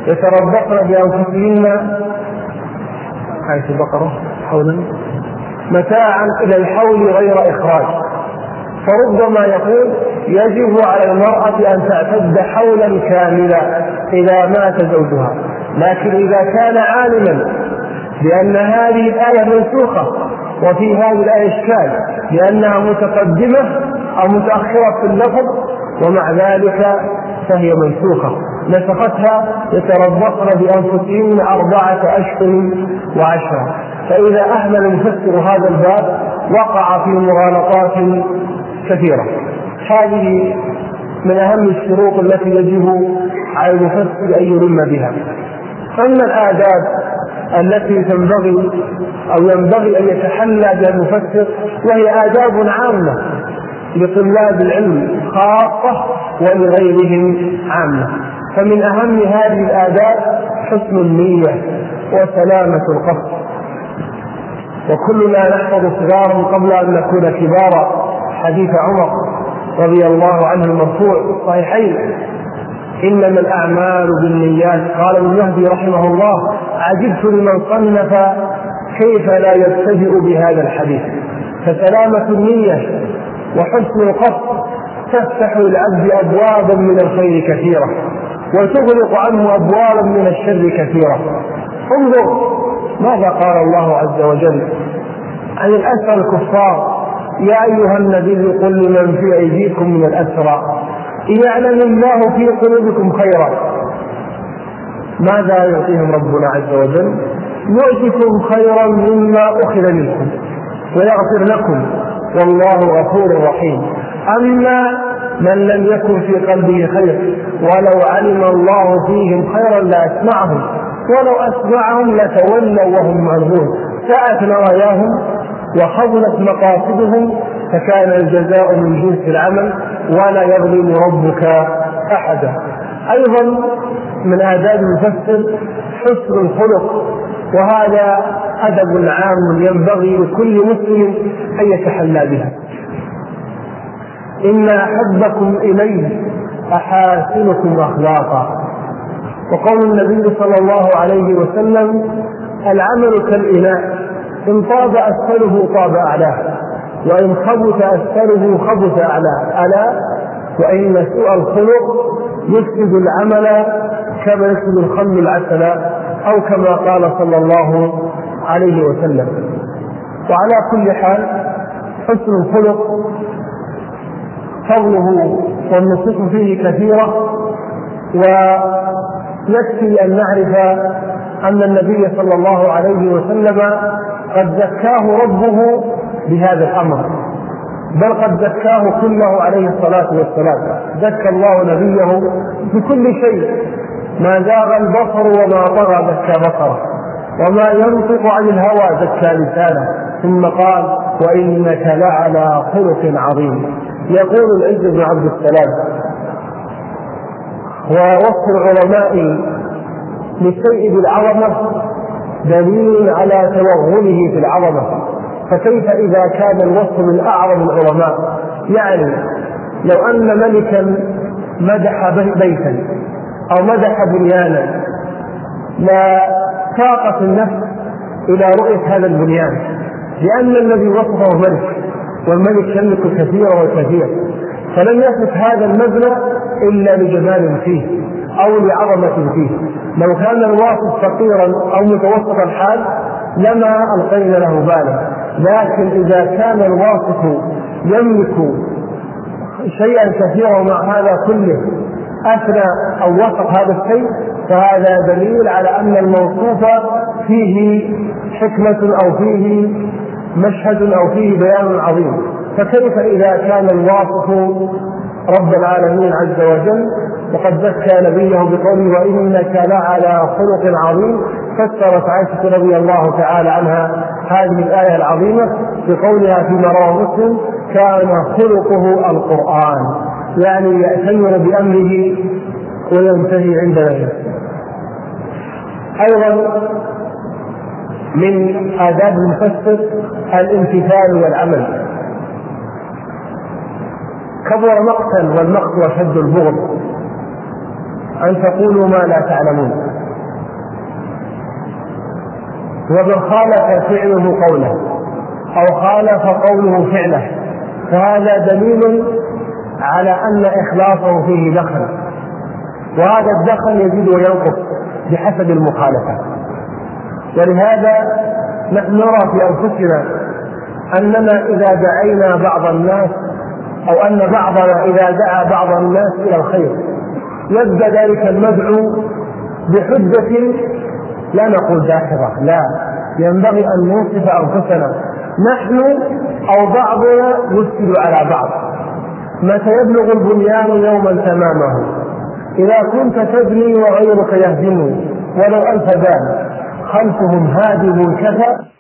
A: يتربصن بأنفسهن آية البقرة حولا متاعا إلى الحول غير إخراج. فربما يقول يجب على المرأة أن تعتد حولا كاملا إذا مات زوجها، لكن إذا كان عالما بأن هذه الآية منسوخة وفي هذه الآية إشكال لأنها متقدمة أو متأخرة في اللفظ ومع ذلك فهي منسوخة نسختها يتربصن بأنفسهن 4 أشهر و10. فإذا أهمل المفسر هذا الباب وقع في مغالطات كثيرة. هذه من أهم الشروط التي يجب على المفسر أن يلم بها. أما الآداب التي تنبغي أو ينبغي أن يتحلى بها المفسر وهي آداب عامة لطلاب العلم خاصة ولغيرهم عامة، فمن أهم هذه الآداب حسن النية وسلامة القصد. وكلنا نحفظ صغارا قبل أن نكون كبارا حديث عمر رضي الله عنه المرفوع في الصحيحين إنما الأعمال بالنيات. قال ابن مهدي رحمه الله عجبت لمن صنف كيف لا يبتدئ بهذا الحديث. فسلامة النية وحسن القصد تفتح للعبد أبوابا من الخير كثيرة وتغلق عنه أبوابا من الشر كثيرة. انظر ماذا قال الله عز وجل عن الأسرى الكفار: يا أيها النبي قل لمن في أيديكم من الأسرى إن يعلم الله في قلوبكم خيرا. ماذا يعطيهم ربنا عز وجل؟ يؤتكم خيرا مما أخذ منكم ويغفر لكم والله غفور رحيم. أما من لم يكن في قلبه خير ولو علم الله فيهم خيرا لأسمعهم ولو أسمعهم لتولوا وهم معرضون. ساءت نواياهم وخبلت مقاصدهم فكان الجزاء من جنس العمل ولا يظلم ربك أحدا. أيضا من آداب المفسر حسن الخلق، وهذا أدب عام ينبغي لكل مسلم أن يتحلى بها. إن أحبكم إلي أحاسنكم أخلاقا. وقول النبي صلى الله عليه وسلم: العمل كالإناء إن طاب أسفله طاب أعلاه وإن خبث أسفله خبث أعلاه ألا وإن سوء الخلق يفسد العمل كما يفسد الخل العسل أو كما قال صلى الله عليه وسلم. وعلى كل حال حسن الخلق فضله والنصوص فيه كثيرة، ويكفي أن نعرف أن النبي صلى الله عليه وسلم قد زكاه ربه بهذا الأمر، بل قد زكاه كله عليه الصلاة والسلام. زكى الله نبيه بكل شيء، ما زاغ البصر وما طغى زكى بصره وما ينطق عن الهوى زكى لسانه. ثم قال: وإنك لعلى خلق عظيم. يقول العز بن عبد السلام: ووصف العلماء للشيء بالعظمة دليل على توغله في العظمة، فكيف إذا كان الوصف من أعظم العلماء؟ يعني لو أن ملكا مدح بيتا أو مدح بنيانا لا طاقة النفس إلى رؤية هذا البنيان، لأن الذي وصفه ملك، والملك يملك كثيرا وكثيرا، فلم يصف هذا المبنى إلا لجمال فيه أو لعظمة فيه. لو كان الواصف فقيرا أو متوسط الحال لما ألقينا له بالا، لكن إذا كان الواصف يملك شيئا كثيرا ومع هذا كله أثنى أو وصف هذا الشيء، فهذا دليل على أن الموصوف فيه حكمة أو فيه مشهد أو فيه بيان عظيم. فكيف إذا كان الواصف رب العالمين عز وجل وقد زكى نبيه بقوله: وإنك لعلى خلق عظيم. فسرت عائشة رضي الله تعالى عنها هذه الآية العظيمة بقولها فيما رواه مسلم: كان خلقه القرآن، يعني يأتمر بأمره وينتهي عند نهيه. أيضا من آداب المفسر الامتثال والعمل. كبر مقتا والمقت وشد البغض أن تقولوا ما لا تعلمون. ومن خالف فعله قوله أو خالف قوله فعله فهذا دليل على أن إخلاصه فيه دخل، وهذا الدخل يزيد وينقص بحسب المخالفة. ولهذا نرى في أنفسنا أننا إذا دعينا بعض الناس أو أن بعضنا إذا دعا بعض الناس إلى الخير يبدأ ذلك المدعو بحجة لا نقول داحضة، لا، ينبغي أن ننصف أنفسنا، نحن أو بعضنا يفسد على بعض. متى يبلغ البنيان يوما تمامه؟ إذا كنت تبني وغيرك يهدم، ولو ألف باب خلفهم هادم كفى